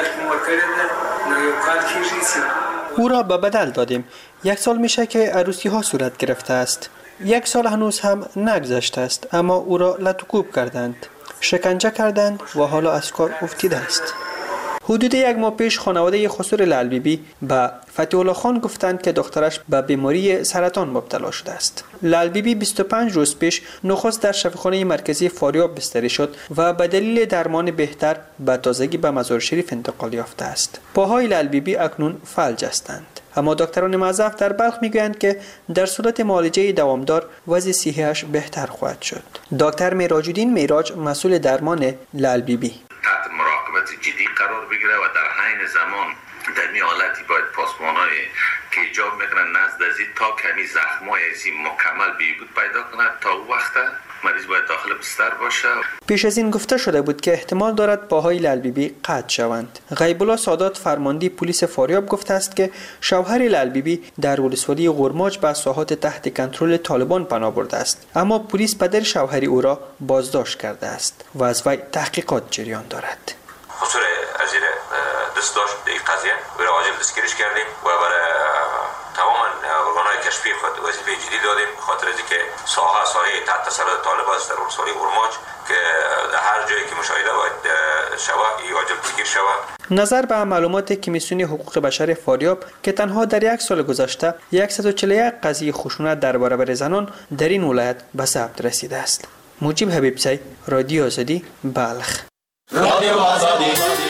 او را به بدل دادیم. 1 سال میشه که عروسی ها صورت گرفته است. 1 سال هنوز هم نگذشته است، اما او را لطوکوب کردند، شکنجه کردند و حالا از کار افتیده است. حدود 1 ماه پیش خانواده خسر لال بیبی به فتح الله خان گفتند که دخترش به بیماری سرطان مبتلا شده است. لال بیبی 25 روز پیش نخست در شفاخانه مرکزی فاریاب بستری شد و به دلیل درمان بهتر به تازگی به مزار شریف انتقال یافته است. پاهای لال بیبی اکنون فلج هستند. اما دکتران موظف در بلخ میگویند که در صورت معالجه دوامدار وضع صحیحش بهتر خواهد شد. دکتر میراج الدین میراج مسئول درمان لال بیبی تحت مراقبت جدی قرار بگیره و در عین زمان در این حالتی باید پاسمانای که ایجاب میکنن نزد ازی تا کمی زخمای ازی مکمل بهبود پیدا کند تا او وقت مریض باید داخل بستر باشه. پیش از این گفته شده بود که احتمال دارد پاهای لال بیبی قطع شوند. غیب الله سادات فرمانده پلیس فاریاب گفته است که شوهر لال بیبی در ولسوالی غورماچ به ساحات تحت کنترل طالبان پناه برده است، اما پلیس پدر شوهر او را بازداشت کرده است و از وی تحقیقات جریان دارد. خسر ازیر دست داشت در این قضیه و را واجب دستگیرش کردیم و برای تمام ارگان‌های کشفی خود وظیفه جدی دادیم، خاطر از اینکه ساحه تحت تسلط طالب است در ولسوالی هرماج که در هر جایی که مشاهده باید شود این واجب دستگیر شود. نظر به معلومات کمیسیون حقوق بشر فاریاب که تنها در یک سال گذشته 141 قضیه خشونت در برابر زنان در این ولایت به ثبت رسیده است. مجیب حبیبزی، رادیو آزادی، بلخ. رادیو آزادی.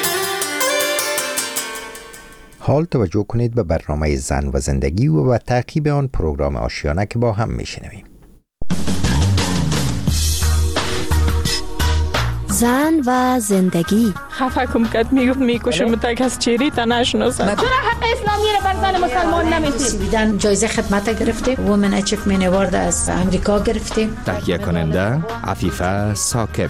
حال توجه کنید به برنامه زن و زندگی و به تعقیب آن پروگرام آشیانه که با هم میشنویم. زن و زندگی. خفه کم کد میگفت میکشم تک از چیری تا نشناسم. چرا حق اسلامی رو بر زن مسلمان نمیدید؟ بیدن جایزه خدمت گرفته، وومن اچیومنت اوارد از امریکا گرفته. تهیه کننده عفیفه ثاقب.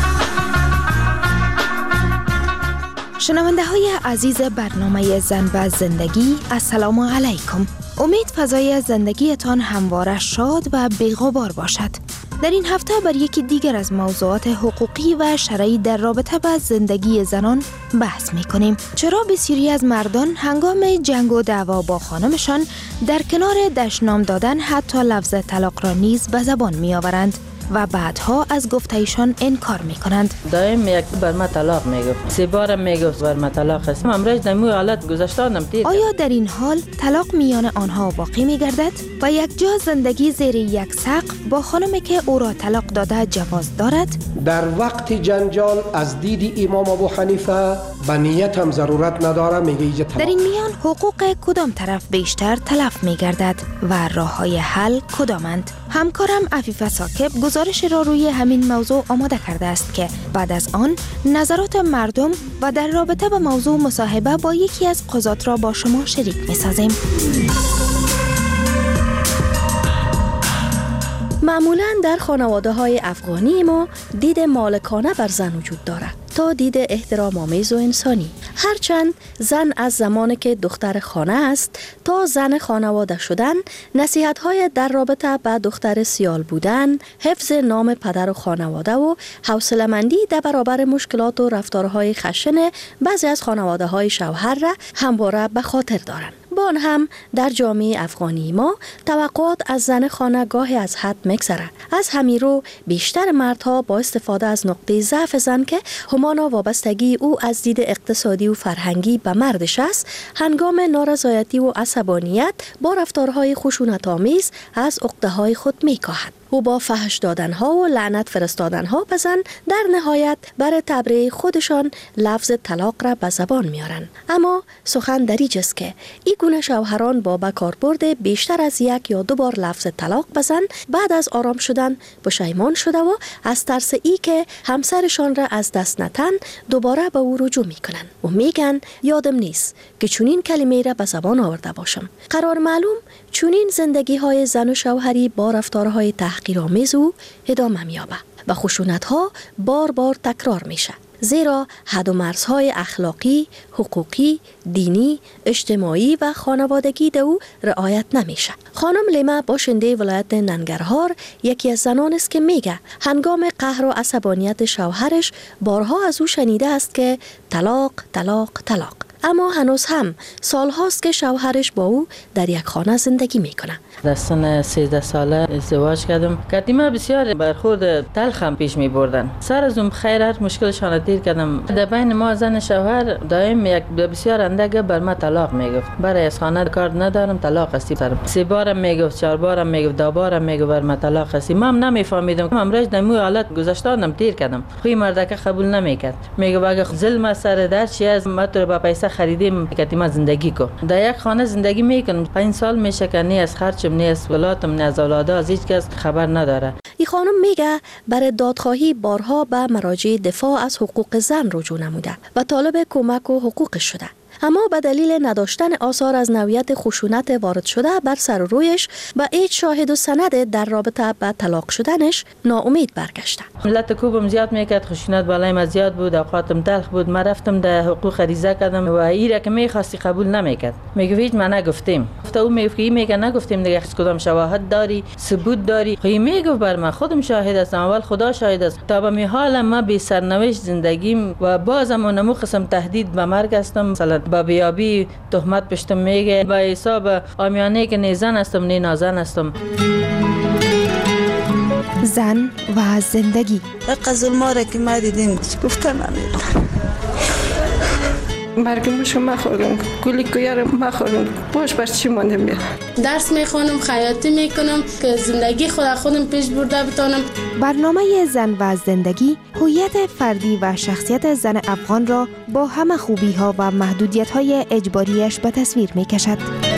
شنونده های عزیز برنامه زن و زندگی، السلام علیکم. امید فضای زندگیتان همواره شاد و بی‌غبار باشد. در این هفته بر یکی دیگر از موضوعات حقوقی و شرعی در رابطه با زندگی زنان بحث می کنیم. چرا بسیاری از مردان هنگام جنگ و دعوا با خانمشان در کنار دشنام دادن حتی لفظ طلاق را نیز به زبان می آورند و بعدها از گفته ایشان انکار می کنند. دائم یک بر ما طلاق میگفت، 3 بار میگفت بر ما طلاق است. امروز در مو حالت گذشتانم دید. آیا در این حال طلاق میان آنها واقع می گردد و یک جا زندگی زیر یک سقف با خانمی که او را طلاق داده جواز دارد؟ در وقت جنجال از دید امام ابو حنیفه به نیت هم ضرورت نداره، میگه ایجا طلاق. در این میان حقوق کدام طرف بیشتر تلف می گردد و راه‌های حل کدامند؟ همکارم عفیفه ثاقب گزارش را روی همین موضوع آماده کرده است که بعد از آن نظرات مردم و در رابطه با موضوع مصاحبه با یکی از قضات را با شما شریک می‌سازیم. معمولاً در خانواده‌های افغانی ما دید مالکانه بر زن وجود دارد تا دید احترام آمیز و انسانی. هرچند زن از زمانی که دختر خانه است تا زن خانواده شدن، نصیحت‌های در رابطه با دختر سیال بودن، حفظ نام پدر و خانواده و حوصله‌مندی در برابر مشکلات و رفتارهای خشن بعضی از خانواده‌های شوهر را همواره به خاطر دارند. با آن هم در جامعه افغانی ما توقعات از زن خانه گاهی از حد می‌گذرد. از همین رو بیشتر مردها با استفاده از نقطه ضعف زن که همانا وابستگی او از دید اقتصادی و فرهنگی به مردش است، هنگام نارضایتی و عصبانیت با رفتارهای خشونت‌آمیز از عقده‌های خود می‌کاهد. او با فحش دادنها و لعنت فرستادنها به زن در نهایت برای تبرئه خودشان لفظ طلاق را به زبان میارن. اما سخن در اینجاست که این گونه شوهران با بکاربرد بیشتر از 1 یا 2 بار لفظ طلاق به زن بعد از آرام شدن پشیمان شده و از ترس ای که همسرشان را از دست نتن دوباره به او رجوع میکنن و میگن یادم نیست که چنین کلمه را به زبان آورده باشم. قرار معلوم چنین زندگی های زن و شوهری با رفتارهای تحقیرآمیز او ادامه می‌یابد و خشونت‌ها بار بار تکرار میشه، زیرا حد و مرزهای اخلاقی، حقوقی، دینی، اجتماعی و خانوادگی در او رعایت نمیشه. خانم لیما باشنده ولایت ننگرهار یکی از زنان است که میگه هنگام قهر و عصبانیت شوهرش بارها از او شنیده است که طلاق طلاق طلاق، اما هنوز هم سال هاست که شوهرش با او در یک خانه زندگی میکنه. در سن 13 ساله ازدواج کردم. قدیما بسیار برخورد تلخم پیش می بردن. سر از اون خیرات مشکلشان دیر کردم. در بین ما زن شوهر دائم یک بسیار اندک بر ما طلاق میگفت. برای از خانه کار ندارم، طلاق هستی. 3 بارم میگفت، 4 بارم میگفت، 2 بارم میگفت بر ما طلاق هستی. من نمیفهمیدم. امروز در مو حالت گذشتانم دیر کردم. خوی مردک قبول نمیکرد. میگه اگه ظلم سر در چی از ما تو با پیسه خریدیم که ما زندگی کو. در یک خانه زندگی میکنم. 5 سال میشه که نی از خرچم نی از ولاتم نی از اولادا از هیچ کس خبر نداره. این خانم میگه برای دادخواهی بارها به مراجع دفاع از حقوق زن رجوع نموده و طالب کمک و حقوقش شده، اما به دلیل نداشتن آثار از نوعیت خشونت وارد شده بر سر و رویش و هیچ شاهد و سند در رابطه با طلاق شدنش ناامید برگشته. ملت کوبم زیاد میکرد، خشونت بالای ما زیاد بود، اوقاتم تلخ بود. ما رفتم در حقوق ریزه کردم و ایره که میخواستی قبول نمیکرد. میگه هیچ ما نگفتیم. گفته میگه نگفتیم دیگه کدام شواهد داری ثبوت داری خو میگه بر من خودم شاهد هستم اول خدا شاهد است تا به می حال ما بی سرنوشت زندگیم و بازم اونمو قسم تهدید به مرگ هستم مثلا با بیابی تهمت پشتم میگه با حساب آمیانه که نه زن هستم نه نازن هستم. زن و زندگی ظلم را که ما دیدیم گفتن نمیدونم مرگ موشو ما خوردم گولی کویار ما خوردم باش بر چی مانده میاد درس میخونم خیاطی میکنم که زندگی خودم پیش برده بتونم. برنامه زن و زندگی هویت فردی و شخصیت زن افغان را با همه خوبی ها و محدودیت های اجباریش به تصویر میکشد.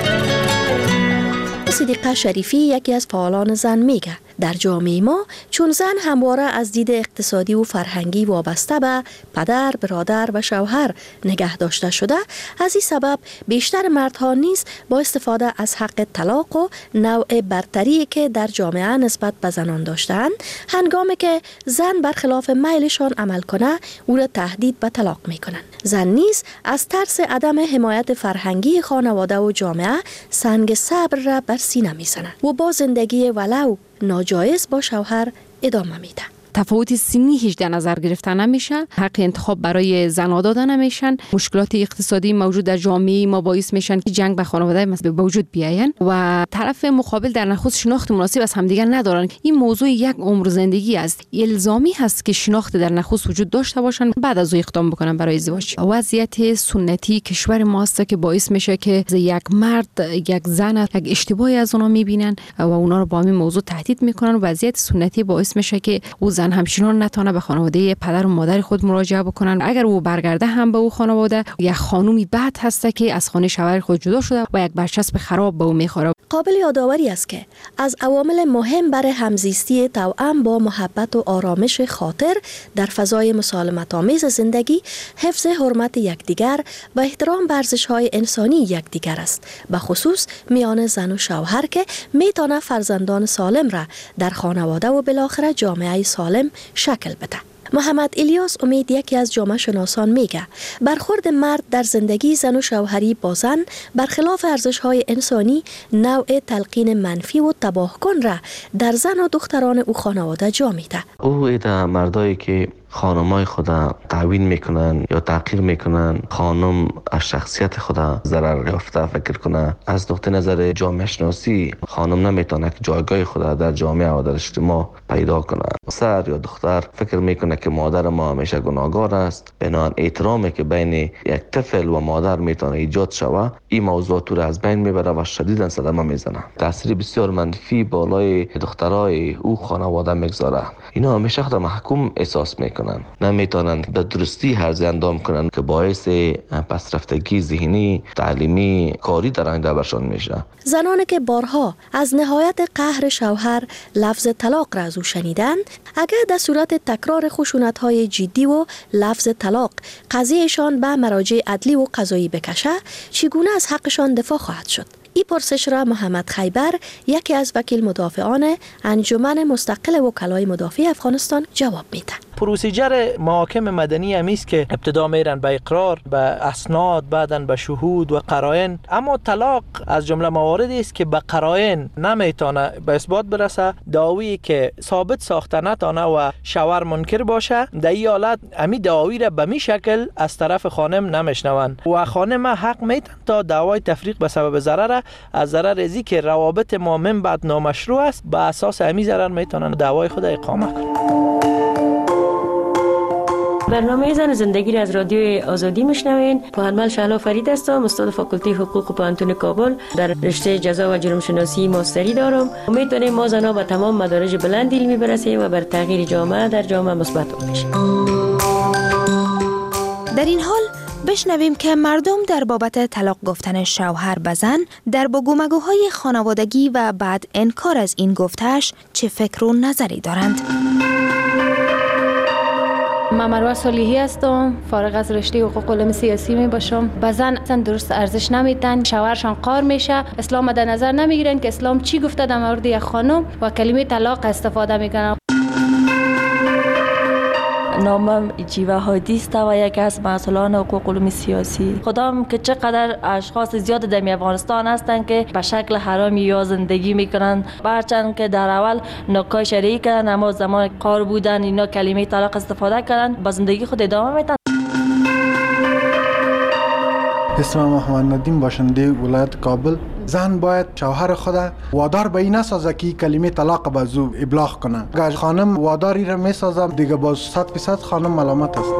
صدیقه شریفی یکی از فعالان زن میگه در جامعه ما چون زن همواره از دید اقتصادی و فرهنگی وابسته به پدر، برادر و شوهر نگه داشته شده، از این سبب بیشتر مردها نیز با استفاده از حق طلاق و نوع برتری که در جامعه نسبت به زنان داشتند، هنگامی که زن برخلاف میلشان عمل کنه او را تهدید به طلاق میکنند. زن نیز از ترس عدم حمایت فرهنگی خانواده و جامعه سنگ صبر را بر سینه میزنند و با زندگی ولو ناجایز با شوهر ادامه میده. تفاوت سنی هیچ در نظر گرفته نمیشه، حق انتخاب برای زن‌ها داده نمیشن، مشکلات اقتصادی موجود در جامعه ما باعث میشن که جنگ به خانواده به وجود بیاین و طرف مقابل در نخست شناخت مناسب از همدیگر ندارن. این موضوع یک عمر زندگی است، الزامی هست که شناخت در نخست وجود داشته باشن بعد از او اقدام بکنن برای ازدواج. وضعیت سنتی کشور ما است که باعث میشه که یک مرد یک زن یک اشتباهی از اونها میبینن و اونا رو با همین موضوع تهدید میکنن. وضعیت سنتی باعث میشه که او زن همچنان نتونه به خانواده پدر و مادر خود مراجعه بکنن. اگر او برگرده هم به او خانواده یک خانومی بد هسته که از خانه شوهر خود جدا شده و یک برچسب خراب به او میخوره. قابل یادآوری است که از عوامل مهم برای همزیستی توأم با محبت و آرامش خاطر در فضای مسالمت آمیز زندگی حفظ حرمت یکدیگر و احترام به ارزش‌های انسانی یکدیگر است، به خصوص میان زن و شوهر که میتونه فرزندان سالم را در خانواده و بالاخره جامعه سالم شکل بده. محمد الیاس امید یکی از جامعه شناسان میگه برخورد مرد در زندگی زن و شوهری با زن برخلاف ارزش‌های انسانی نوع تلقین منفی و تباهکن را در زن و دختران او خانواده جا میده. او ایده مردایی که خانمای خدا تعوین میکنن یا تحقیر میکنن، خانم از شخصیت خدا ضرر یافته فکر کنه. از نقطه نظر جامعه شناسی خانم نمیتونه که جایگاه خدا در جامعه و در اجتماع پیدا کنه. پسر یا دختر فکر میکنه که مادر ما همیشه گناهکار است، بنابراین احترامی که بین یک طفل و مادر میتونه ایجاد شود این موضوع تو از بین میبره و شدیداً صدمه میزنه. تاثیر بسیار منفی بالای دخترای او خانواده میگذاره. اینا همیشه خود محکوم احساس میکنن، نمیتونن به درستی هرزه اندام کنن که باعث پسرفتگی ذهنی، تعلیمی، کاری در آینده برشان میشه. زنانی که بارها از نهایت قهر شوهر لفظ طلاق را از او شنیدند، اگر در صورت تکرار خشونت‌های جدی و لفظ طلاق قضیهشان به مراجع عدلی و قضایی بکشه، چگونه از حقشان دفاع خواهد شد؟ این پرسش را محمد خیبر یکی از وکیل مدافعان انجمن مستقل وکلای مدافع افغانستان جواب میده. پروسیجر محاکم مدنی هم است که ابتدا میرن به اقرار، به اسناد، بعداً به شهود و قرائن. اما طلاق از جمله مواردی است که به قرائن نمیتونه به اثبات برسه. دعوی که ثابت ساخته نتونه و شوهر منکر باشه، در این حالت امی دعوی را به می شکل از طرف خانم نمیشنون و خانم حق میتونه تا دعوای تفریق به سبب ضرر از ضرر ازی که روابط ما من بعد نامشروع است به اساس امی ضرر میتونن دعوای خود اقامه کنن. برنامه زن زندگی را از رادیو آزادی میشنوین. پوهنمل شهلا فرید هستم، استاد فاکولته حقوق پوهنتون کابل، در رشته جزا و جرم شناسی ماستری دارم. امید داریم ما زنها به تمام مدارج بلند علمی برسیم و بر تغییر جامعه در جامعه مثبت باشیم. در این حال بشنویم که مردم در بابت طلاق گفتن شوهر به زن در بگومگوهای خانوادگی و بعد انکار از این گفتش چه فکر و نظری دارند. من مروه صالحی هستم، فارغ از رشته حقوق علوم سیاسی می باشم. به زن درست ارزش نمیدن، شوهرشان قار میشه، اسلام در نظر نمیگیرن که اسلام چی گفته در مورد یک خانم و کلمه طلاق استفاده میکنن. نامم جیوه هادی است و یکی از مسئولان حقوق علوم سیاسی. خدام که چقدر اشخاص زیاد در افغانستان هستند که به شکل حرامی یا زندگی میکنن، برچند که در اول نکای شرعی کردن اما زمان قار بودن اینا کلمه طلاق استفاده کردن با زندگی خود ادامه میدن. اسمم محمد ندیم، باشنده ولایت کابل. زن باید شوهر خود وادار به این نسازه که کلمه طلاق به زو ابلاغ کنه. اگر خانم واداری را میسازه دیگه باز 100% خانم ملامت است.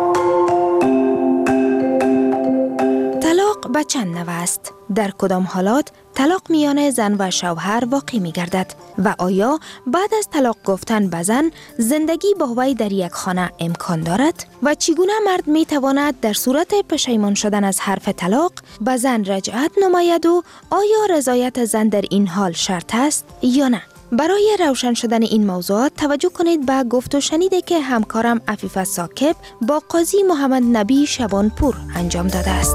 طلاق به چند نوع است؟ در کدام حالات طلاق میان زن و شوهر واقع می گردد؟ و آیا بعد از طلاق گفتن به زن زندگی با وی در یک خانه امکان دارد؟ و چگونه مرد می تواند در صورت پشیمان شدن از حرف طلاق به زن رجعت نماید و آیا رضایت زن در این حال شرط است یا نه؟ برای روشن شدن این موضوعات توجه کنید به گفت و شنیدی که همکارم عفیفه ثاقب با قاضی محمد نبی شبانپور انجام داده است.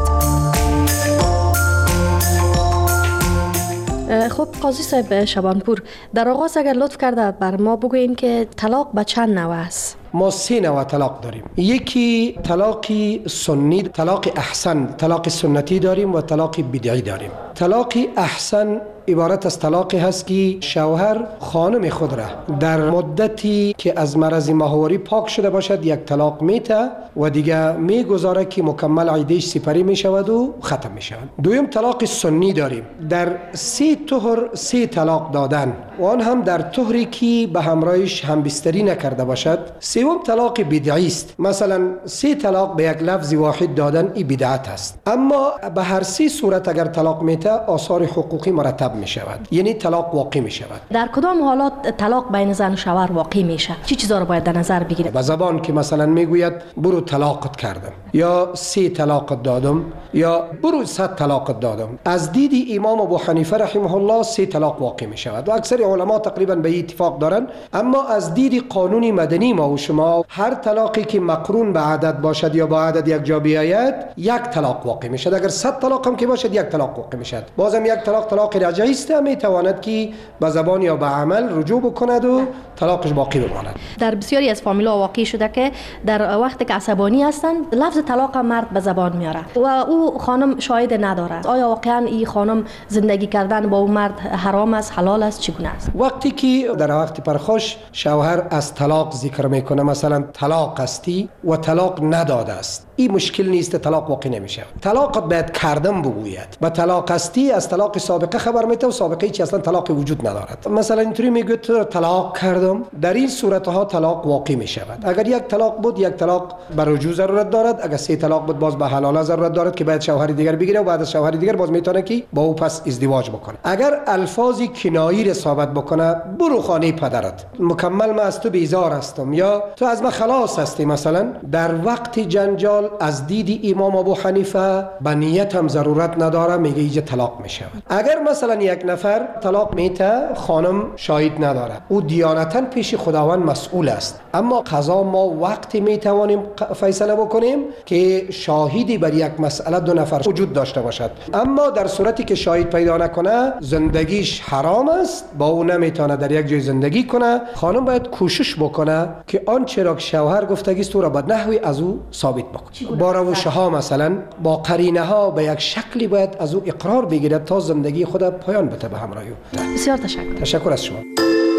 خب قاضی صاحب شبانپور، در آغاز اگر لطف کرده بر ما بگوین که طلاق به چند نوع است؟ ما 3 نوع طلاق داریم. یکی طلاق سنی، طلاق احسن، طلاق سنتی داریم و طلاق بدعی داریم. طلاق احسن عبارت از طلاقی هست که شوهر خانم خود را در مدتی که از مرض ماهواری پاک شده باشد یک طلاق میته و دیگه میگذاره که مکمل عیدش سپری میشود و ختم میشود. دوم طلاق سنی داریم، در 3 طهر 3 طلاق دادن و آن هم در طهری که به همراهش همبستری نکرده باشد. سوم طلاق بدعی است، مثلا 3 طلاق به یک لفظ واحد دادن این بدعت است. اما به هر 3 صورت اگر طلاق میته آثار حقوقی مرتب می شود، یعنی طلاق واقع می شود. در کدام حالات طلاق بین زن و شوهر واقع میشه؟ چه چیزا رو باید در نظر بگیریم؟ به زبان که مثلا میگوید برو طلاقت کردم یا 3 طلاقت دادم یا برو 100 طلاقت دادم، از دید امام ابو حنیفه رحمه الله 3 طلاق واقع می شود و اکثر علما تقریبا به این اتفاق دارن. اما از دید قانون مدنی ما و شما هر طلاقی که مقرون به عدد باشد یا با عدد یک جا بیاید 1 طلاق واقع می شود. اگر 100 طلاق هم که باشد 1 طلاق واقع می شود. بازم 1 طلاق رجعی است، می تواند که به زبان یا به عمل رجوع بکند و طلاقش باقی بماند. در بسیاری از فامیل‌ها واقع شده که در وقتی که عصبانی هستند لفظ طلاق مرد به زبان میاره و او خانم شاهد نداره. آیا واقعا این خانم زندگی کردن با او مرد حرام است، حلال است، چگونه است؟ وقتی که در وقت پرخوش شوهر از طلاق ذکر میکنه، مثلا طلاق استی و طلاق نداده است، این مشکل نیست، طلاق واقع نمیشه. طلاقت باید کردم بگوید. با طلاق استی از طلاق سابقه خبر میده و سابقه چی اصلا طلاق وجود ندارد. مثلا اینطوری میگه تو طلاق کردم، در این صورتها طلاق واقع میشود. اگر 1 طلاق بود 1 طلاق بر رجوع ضرورت دارد، اگر 3 طلاق بود باز به حلاله ضرورت دارد که باید شوهر دیگر بگیره و بعد از شوهر دیگر باز میتونه که با او پس ازدواج بکنه. اگر الفاظی کنایی را ثابت بکنه برو خانه پدرت، مکمل من از تو بیزار هستم یا تو از من خلاص هستی، مثلا در وقت جنجال از دید امام ابو حنیفه به نیت هم ضرورت نداره، میگه اینجا طلاق میشود. اگر مثلا 1 نفر طلاق میته خانم شاهد نداره، او دیانتا پیش خداوند مسئول است، اما قضا ما وقتی میتوانیم فیصله بکنیم که شاهدی بر یک مسئله 2 نفر وجود داشته باشد. اما در صورتی که شاهد پیدا نکنه زندگیش حرام است، با او نمیتونه در یک جای زندگی کنه. خانم باید کوشش بکنه که آنچه را شوهر گفتگی است را به نحوی از او ثابت بکنه. با روش ها مثلا با قرینه ها به یک شکلی باید از او اقرار بگیرد تا زندگی خود پایان بده به همراه او. بسیار تشکر. تشکر از شما.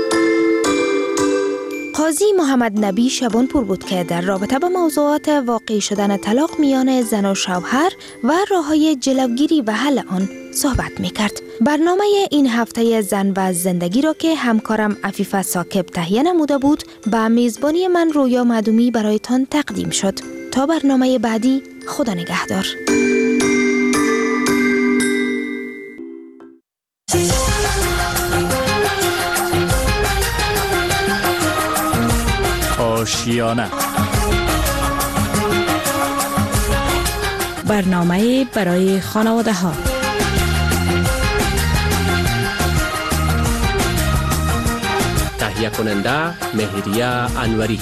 قاضی محمد نبی شبانپور بود که در رابطه با موضوعات واقع شدن طلاق میان زن و شوهر و راه‌های جلوگیری و حل آن صحبت می‌کرد. برنامه این هفته زن و زندگی را که همکارم عفیفه ثاقب تهیه نموده بود به میزبانی من رویا معدومی برایتان تقدیم شد. تا برنامه بعدی، خدا نگهدار. آشیانه، برنامه برای خانواده ها. تهیه کننده مهریه انوری.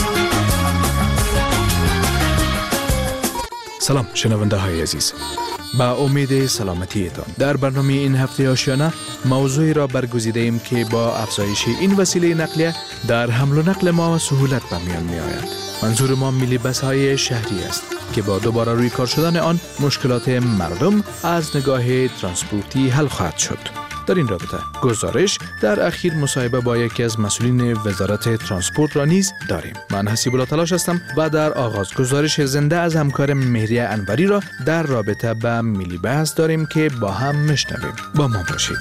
سلام شنونده های عزیز، با امید سلامتیتان. در برنامه این هفته آشیانه موضوعی را برگزیده ایم که با افزایش این وسیله نقلیه در حمل و نقل ما سهولت به میان می آید. منظور ما میلی بس های شهری است که با دوباره روی کار شدن آن مشکلات مردم از نگاه ترانسپورتی حل خواهد شد. در این رابطه گزارش در اخیر مصاحبه با یکی از مسئولین وزارت ترانسپورت را نیز داریم. من حسیب الله تلاش هستم و در آغاز گزارش زنده از همکار مهریه انوری را در رابطه با میلی بس داریم که با هم میشنویم. با ما باشید.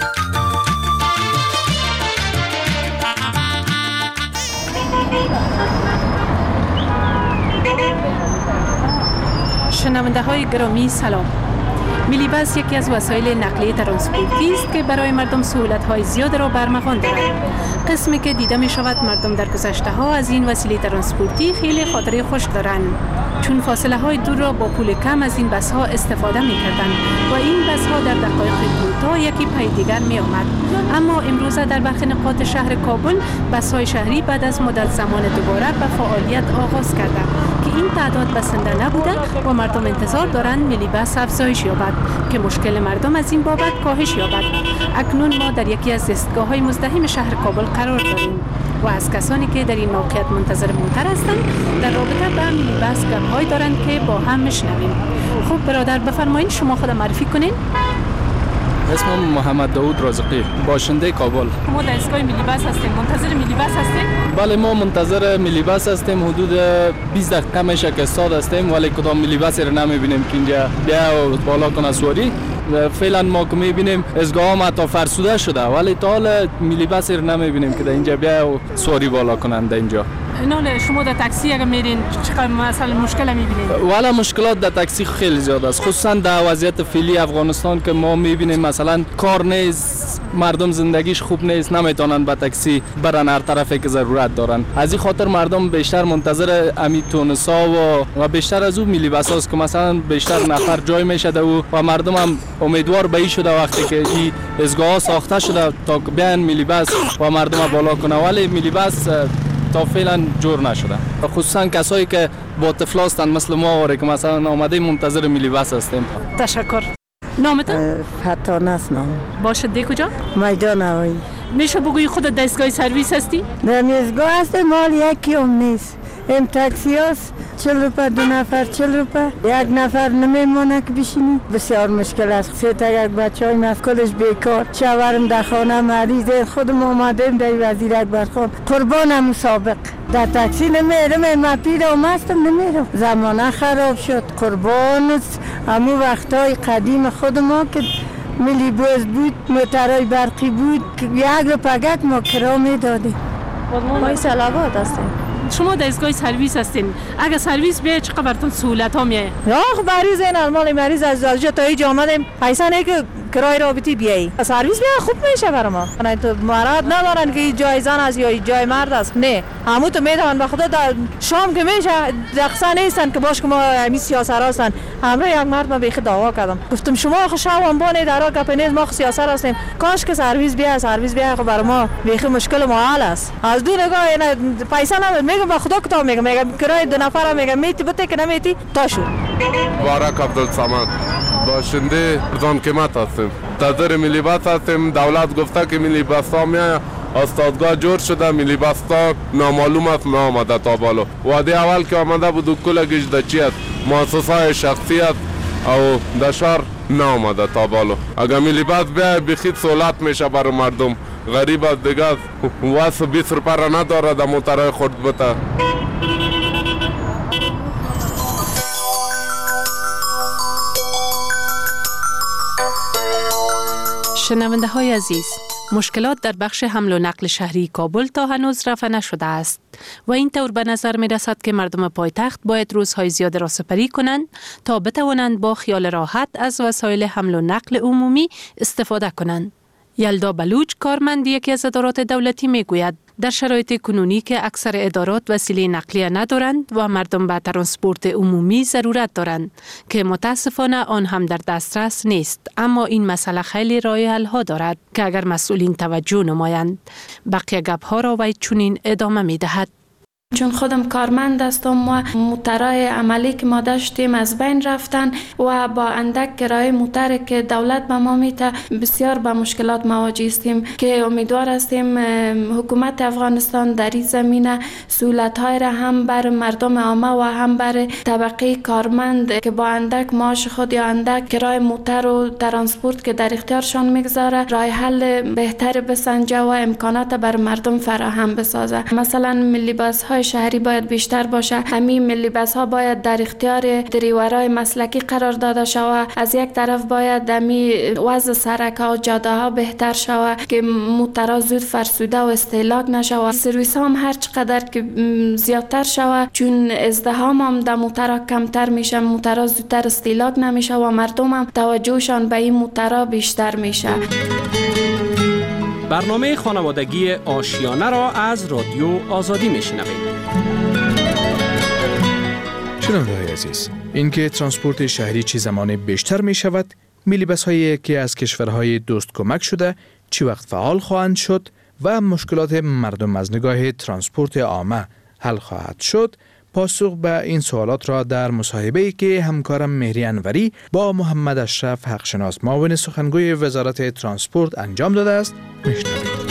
شنونده های گرامی سلام. میلی بس یکی از وسایل نقلیه ترانسپورتی است که برای مردم سهولت های زیاد را برمغان دارد. قسمی که دیده می شود مردم در گذشته ها از این وسیله ترانسپورتی خیلی خاطره خوش دارند، چون فاصله های دور را با پول کم از این بس ها استفاده می کردند و این بس ها در دقایق کوتاه یکی پی دیگر می آمد. اما امروزه در برخی نقاط شهر کابل بس های شهری بعد از مدت زمان دوباره به فعالیت آغاز کرده که این تعداد بسنده نبوده و مردم انتظار دارند میلی بس افزایش یابد که مشکل مردم از این بابت کاهش یابد. اکنون ما در یکی از ایستگاه های مزدحم شهر کابل قرار داریم و از کسانی که در این موقعیت منتظر موتر هستند در رابطه با میلی بس گپ‌هایی دارند که با هم میشنویم. خب برادر بفرمایید شما خود معرفی کنین. اسمم محمد داود رازقی، باشنده کابل. ما در ایستگاه میلی بس هستیم. منتظر میلی بس هستیم؟ بله ما منتظر میلی بس هستیم. حدود 20 دقیقه میشه که استاد هستیم ولی کدام میلی بسی رو نمیبینیم که اینجا بیا و بالا کنه سواری. فعلا ما که میبینیم ایستگاه ما تا فرسوده شده ولی تا حال میلی بسی رو نمیبینیم که در اینجا بیا و سواری بالا کنن در اینجا. نه شما در تاکسی اگه میرین چقدر مثلا مشکل میبینید؟ والا مشکلات در تاکسی خیلی زیاد است، خصوصا در وضعیت فعلی افغانستان که ما میبینیم مثلا کار نیست، مردم زندگیش خوب نیست، نمیتونن با تاکسی برن هر طرفی که ضرورت دارن. از این خاطر مردم بیشتر منتظر امیتونسا و بیشتر از اون میلی بس است که مثلا بیشتر نفر جای میشه و مردم هم امیدوار به این شده وقتی که این ایستگاه ساخته شده تا بیان میلی بس و مردم بالا کنه ولی میلی بس تا فعلا جور نشده. خصوصا کسایی که با طفل هستند مثل ما که مثلا آمده منتظر میلی بس هستیم. تشکر. نامتان؟ فتانه است نام. باشنده کجا؟ میدان هوایی. میشه بگویی خود در ایستگاه سرویس هستی؟ در ایستگاه هستم مال یکی هم نیست. این تاکسی هست 40 روپه، 2 نفر 40 روپه، یک نفر نمیمونه که بشینی. بسیار مشکل است. سه تا یک بچه های مسکلش بیکار، شوهرم در خانه مریضه، خودم آمدیم در وزیر اکبر خان قربانم مسابق در تاکسی نمیرم، من پیر و مستم نمیرم. زمانه خراب شد قربان همون وقتای قدیم خود ما که میلی بوز بود، موترهای برقی بود که یک رو پگک ما کرا میدادیم. ما سلابات هستیم. شما در ایستگاه سرویس هستین. اگه سرویس بیه چقدر براتون سهولت ها میه؟ آخ مریض این المال مریض از جا تا اینجا آمدیم پیسه نه که کرای رابطی بیایی. سرویس بیه خوب میشه برای ما. نه تو مراد ندارن که جای زن است یا جای مرد است. نه همون تو میدونن به خدا در شام که میشه دقیقا نیستن که باش که ما همی سیاسر هستن. همراه یک مرد ما بیخ دعوا کردم گفتم شما آخه شام بانه درا گپ ما سیاسر هستیم، کاش که سرویس بیه خب برای ما بیخ مشکل ما حل است. از دو نگاه این پیسه نمیگم به خدا کتاب میگم کرای 2 نفر میگم میتی بته که نمیتی تا شو. بارک عبدالصمد، باشنده زانکمت هستیم. منتظر میلی بس هستیم. دولت گفته که میلی بس ها میایه، استادگاه جور شده، میلی بس ها نامعلوم است آمده تا بالا. وعده اول که آمده بود کل گشتچی است، مؤسسه های شخصی است او در شهر نامده تا بالا. اگر میلی بس بیایه بخید سهولت میشه برای مردم. غریب است دیگه واسه 20 روپه را نداره در موترهای خورد بته. شنونده های عزیز، مشکلات در بخش حمل و نقل شهری کابل تا هنوز رفع نشده است و این طور به نظر می رسد که مردم پایتخت باید روزهای زیاد را سپری کنند تا بتوانند با خیال راحت از وسایل حمل و نقل عمومی استفاده کنند. یلدا بلوچ کارمند یکی از ادارات دولتی می گوید در شرایط کنونی که اکثر ادارات وسیله نقلیه ندارند و مردم به ترانسپورت عمومی ضرورت دارند که متاسفانه آن هم در دسترس نیست، اما این مسئله خیلی راه حل ها دارد که اگر مسئولین توجه نمایند. بقیه گپ ها را وی چنین ادامه می دهد. چون خودم کارمند هستم و موترهای عملی که ما داشتیم از بین رفتن و با اندک کرایه موتر که دولت به ما میده بسیار با مشکلات مواجه هستیم که امیدوار هستیم حکومت افغانستان در این زمینه سهولت‌های را هم بر مردم عامه و هم بر طبقه کارمند که با اندک معاش خود یا اندک کرایه موتر و ترانسپورت که در اختیارشان میگذاره راه حل بهتر بسنجه و امکانات بر مردم فراهم بسازه. مثلا ملی بس های شهری باید بیشتر باشه. همین ملی بس ها باید در اختیار دریورای مسلکی قرار داده شود. از یک طرف باید دمی وضع سرک ها و جاده ها بهتر شود که موترها زود فرسوده و استهلاک نشود. سرویس هم هر چقدر که زیادتر شود چون ازدحام هم در موترها کمتر میشه، موترها زودتر استهلاک نمیشه و مردم هم توجهشان به این موترها بیشتر میشه. برنامه خانوادگی آشیانه را از رادیو آزادی میشنوید. شنونده‌های عزیز، اینکه ترانسپورت شهری چه زمان بیشتر می شود، ملی بس هایی که از کشورهای دوست کمک شده چی وقت فعال خواهند شد و مشکلات مردم از نگاه ترانسپورت عامه حل خواهد شد، پاسخ به این سوالات را در مصاحبه‌ای که همکارم مهری انوری با محمد اشرف حقشناس معاون سخنگوی وزارت ترانسپورت انجام داده است میشنوید.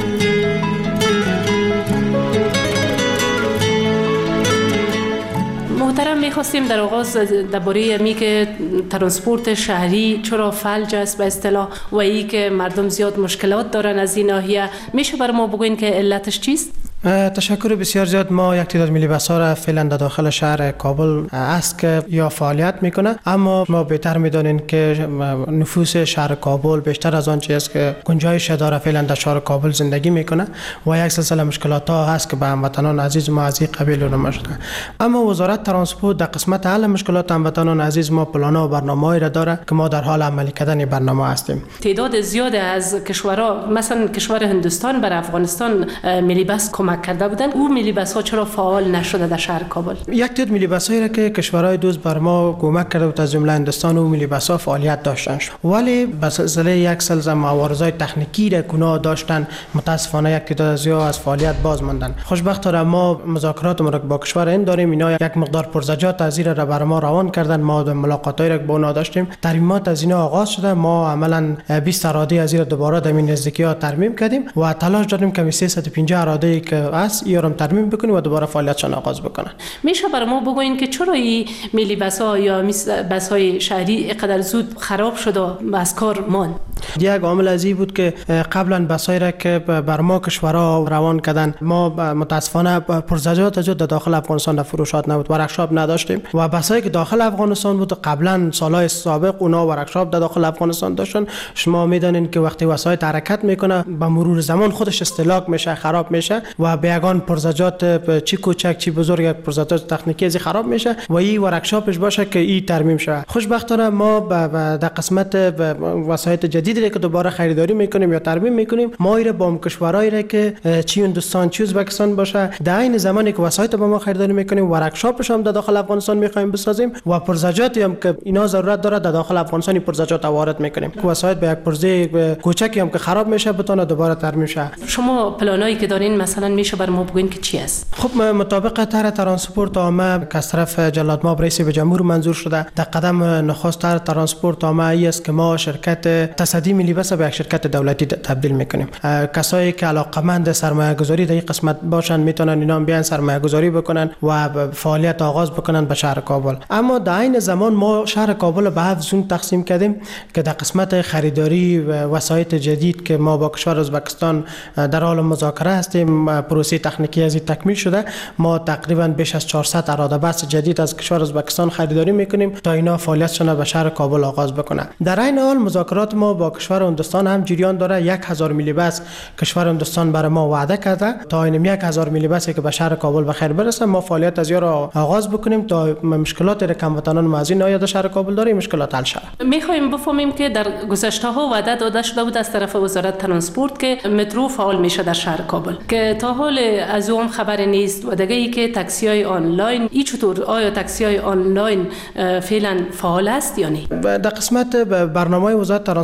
محترم، میخواستیم در آغاز درباره می که ترانسپورت شهری چرا فلج است به اصطلاح و ای که مردم زیاد مشکلات دارن از این ناحیه، میشه بر ما بگوین که علتش چیست؟ تشکر بسیار زیاد. ما یک تعداد ملی بس ها را فعلا در داخل شهر کابل است که یا فعالیت میکنه، اما ما بهتر میدانیم که نفوس شهر کابل بیشتر از آن چیزی که گنجایش داره فعلا در شهر کابل زندگی میکنه و یک سلسله مشکلات ها هست که به هموطنان عزیز ما از این قبیل رونما شده. اما وزارت ترانسپورت در قسمت حل مشکلات هموطنان عزیز ما پلان‌ها و برنامه‌ای را داره که ما در حال عملی کردن برنامه هستیم. تعداد زیاد از کشورها مثلا کشور هندوستان بر افغانستان ملی بس کمک کرده بودن، او ملی بس ها چرا فعال نشده در شهر کابل؟ یک تعداد ملی بس هایی را که کشورهای دوست بر ما کمک کرده بود از جمله هندوستان و ملی بس ها فعالیت داشتن، ولی به سلسله یک سلسله معارضات تکنیکی را گناه داشتن، متاسفانه یک تعداد از فعالیت باز ماندن. خوشبختانه ما مذاکرات ما با کشور هند داریم، اینا یک مقدار پرزجات از این را بر ما روان کردن، ما ملاقاتایی را با اونا داشتیم، ترمیمات از اینا آغاز شده، ما عملاً 20 اراده از این دوباره در این نزدیکی‌ها ترمیم کردیم و تلاش داریم که 350 اراده که است ایران ترمیم بکنیم و دوباره فعالیتشان آغاز بکنن. میشه بر ما بگوین که چرا این ملی بس‌ها یا بس‌های شهری اینقدر زود خراب شد و از کار ماند؟ یک عامل از این بود که قبلا بسایی را که بر ما کشورها روان کردن، ما متاسفانه پرزجات در داخل افغانستان در فروشات نبود، ورکشاپ نداشتیم و بسایی که داخل افغانستان بود قبلا سالهای سابق اونا ورکشاپ در داخل افغانستان داشتن. شما میدونین که وقتی وسایل حرکت میکنه با مرور زمان خودش استهلاک میشه، خراب میشه و به یگان پرزجات چی کوچک چی بزرگ پرزجات تکنیکی از خراب میشه و این ورکشاپش باشه که این ترمیم شه. خوشبختانه ما در قسمت وسایل جدیدی که دوباره خریداری میکنیم یا ترمیم میکنیم، ما ایره با کشورایی را که چی هندوستان چی ازبکستان باشه در این زمانی که وسایل با ما خریداری میکنیم ورکشاپش هم در داخل افغانستان میخوایم بسازیم و پرزجاتی هم که اینا ضرورت داره در داخل افغانستان پرزجات وارد میکنیم که وسایل به یک پرزه کوچکی هم که خراب میشه بتونه دوباره ترمیم شه. شما پلانایی که دارین مثلا میشه بر ما بگین که چی است؟ خب مطابق طرح ترانسپورت عامه که از طرف جلاد ماب رئیس جمهور منظور شده، در قدم نخست طرح ترانسپورت عامه ای است که ما شرکت تصدی ملی بس به یک شرکت دولتی تبدیل میکنیم. کسایی که علاقمند سرمایه گذاری در این قسمت باشن میتونن اینا بیان سرمایه گذاری بکنن و فعالیت آغاز بکنن به شهر کابل. اما در این زمان ما شهر کابل به 7 زون تقسیم کردیم که در قسمت خریداری و وسایل جدید که ما با کشور ازبکستان در حال مذاکره هستیم، پروسه تکنیکی از این تکمیل شده، ما تقریبا بیش از 400 اراده بس جدید از کشور ازبکستان خریداری میکنیم تا اینا فعالیتشون به شهر کابل آغاز بکنه. در این حال مذاکرات ما با کشور هندوستان هم جریان داره. 1000 میلی بس کشور هندوستان برای ما وعده کرده تا این 1000 میلی بسی که به شهر کابل بخیر برسه ما فعالیت از را آغاز بکنیم تا مشکلات را که هموطنان ما از این ناحیه شهر کابل داره مشکلات حل شه. میخوایم بفهمیم که در گذشته ها وعده داده شده بود از طرف وزارت ترانسپورت که مترو فعال میشه در شهر کابل، که تا حال از اون خبر نیست و دیگه ای که تاکسی های آنلاین ای چطور؟ آیا تاکسی های آنلاین فعلا فعال است یا نه؟ در قسمت برنامه وزارت ترانسپورت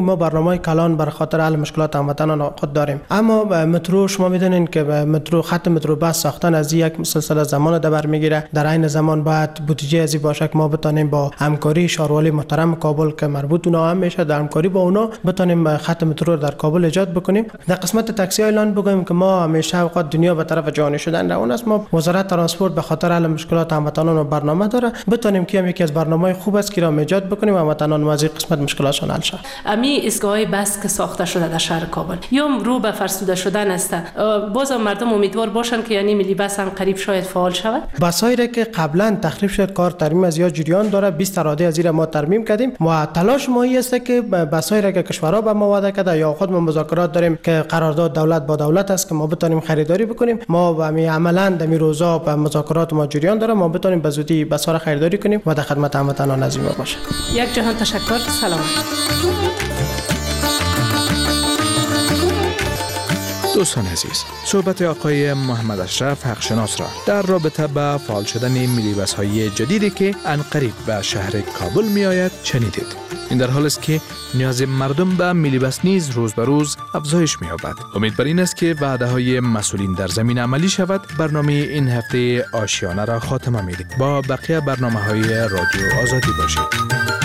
ما برنامه کلان بر خاطر حل مشکلات هموطنان خود داریم. اما مترو شما میدونین که مترو خط مترو بس ساختن از یک سلسله زمان در بر میگیره. در این زمان باید بودجه ازی باشه که ما بتونیم با همکاری شهروالی محترم کابل که مربوط اونا هم میشه، در همکاری با اونا بتونیم خط مترو در کابل ایجاد بکنیم. در قسمت تاکسی اعلان بگیم که ما همیشه اوقات دنیا به طرف جهانی شدن روان است. ما وزارت ترانسپورت به خاطر حل مشکلات هموطنان و برنامه داره، بتونیم که یکی از برنامه‌های خوب است که را ایجاد بکنیم و هموطنان از این قسمت مشکلاتشان حل شه. امی ایستگاه بس که ساخته شده در شهر کابل یا رو به فرسوده شدن است، باز مردم امیدوار باشن که یعنی ملی بس هم قریب شاید فعال شود. بسایی را که قبلا تخریب شد کار ترمیم از یا جریان داره، 20 اراده از این ما ترمیم کردیم و تلاش ما است که بسایی را که کشورها به ما وعده کرده یا خود ما مذاکرات داریم که قرارداد دولت با دولت است که ما بتونیم خریداری بکنیم. ما و عملاً در این روزا به مذاکرات ما جریان داره، ما بتونیم به زودی بسا را خریداری کنیم و در خدمت هموطنان عزیز باشه. یک جهان تشکر. سلام. دوستان عزیز، صحبت آقای محمد اشرف حقشناس را در رابطه با فعال شدن ملی بس های جدیدی که عنقریب به شهر کابل می آید شنیدید. این در حال است که نیاز مردم به ملی بس نیز روز به روز افزایش می یابد. امید بر این است که وعده های مسئولین در زمین عملی شود. برنامه این هفته آشیانه را خاتمه می دهیم. با بقیه برنامه های رادیو آزادی باشید.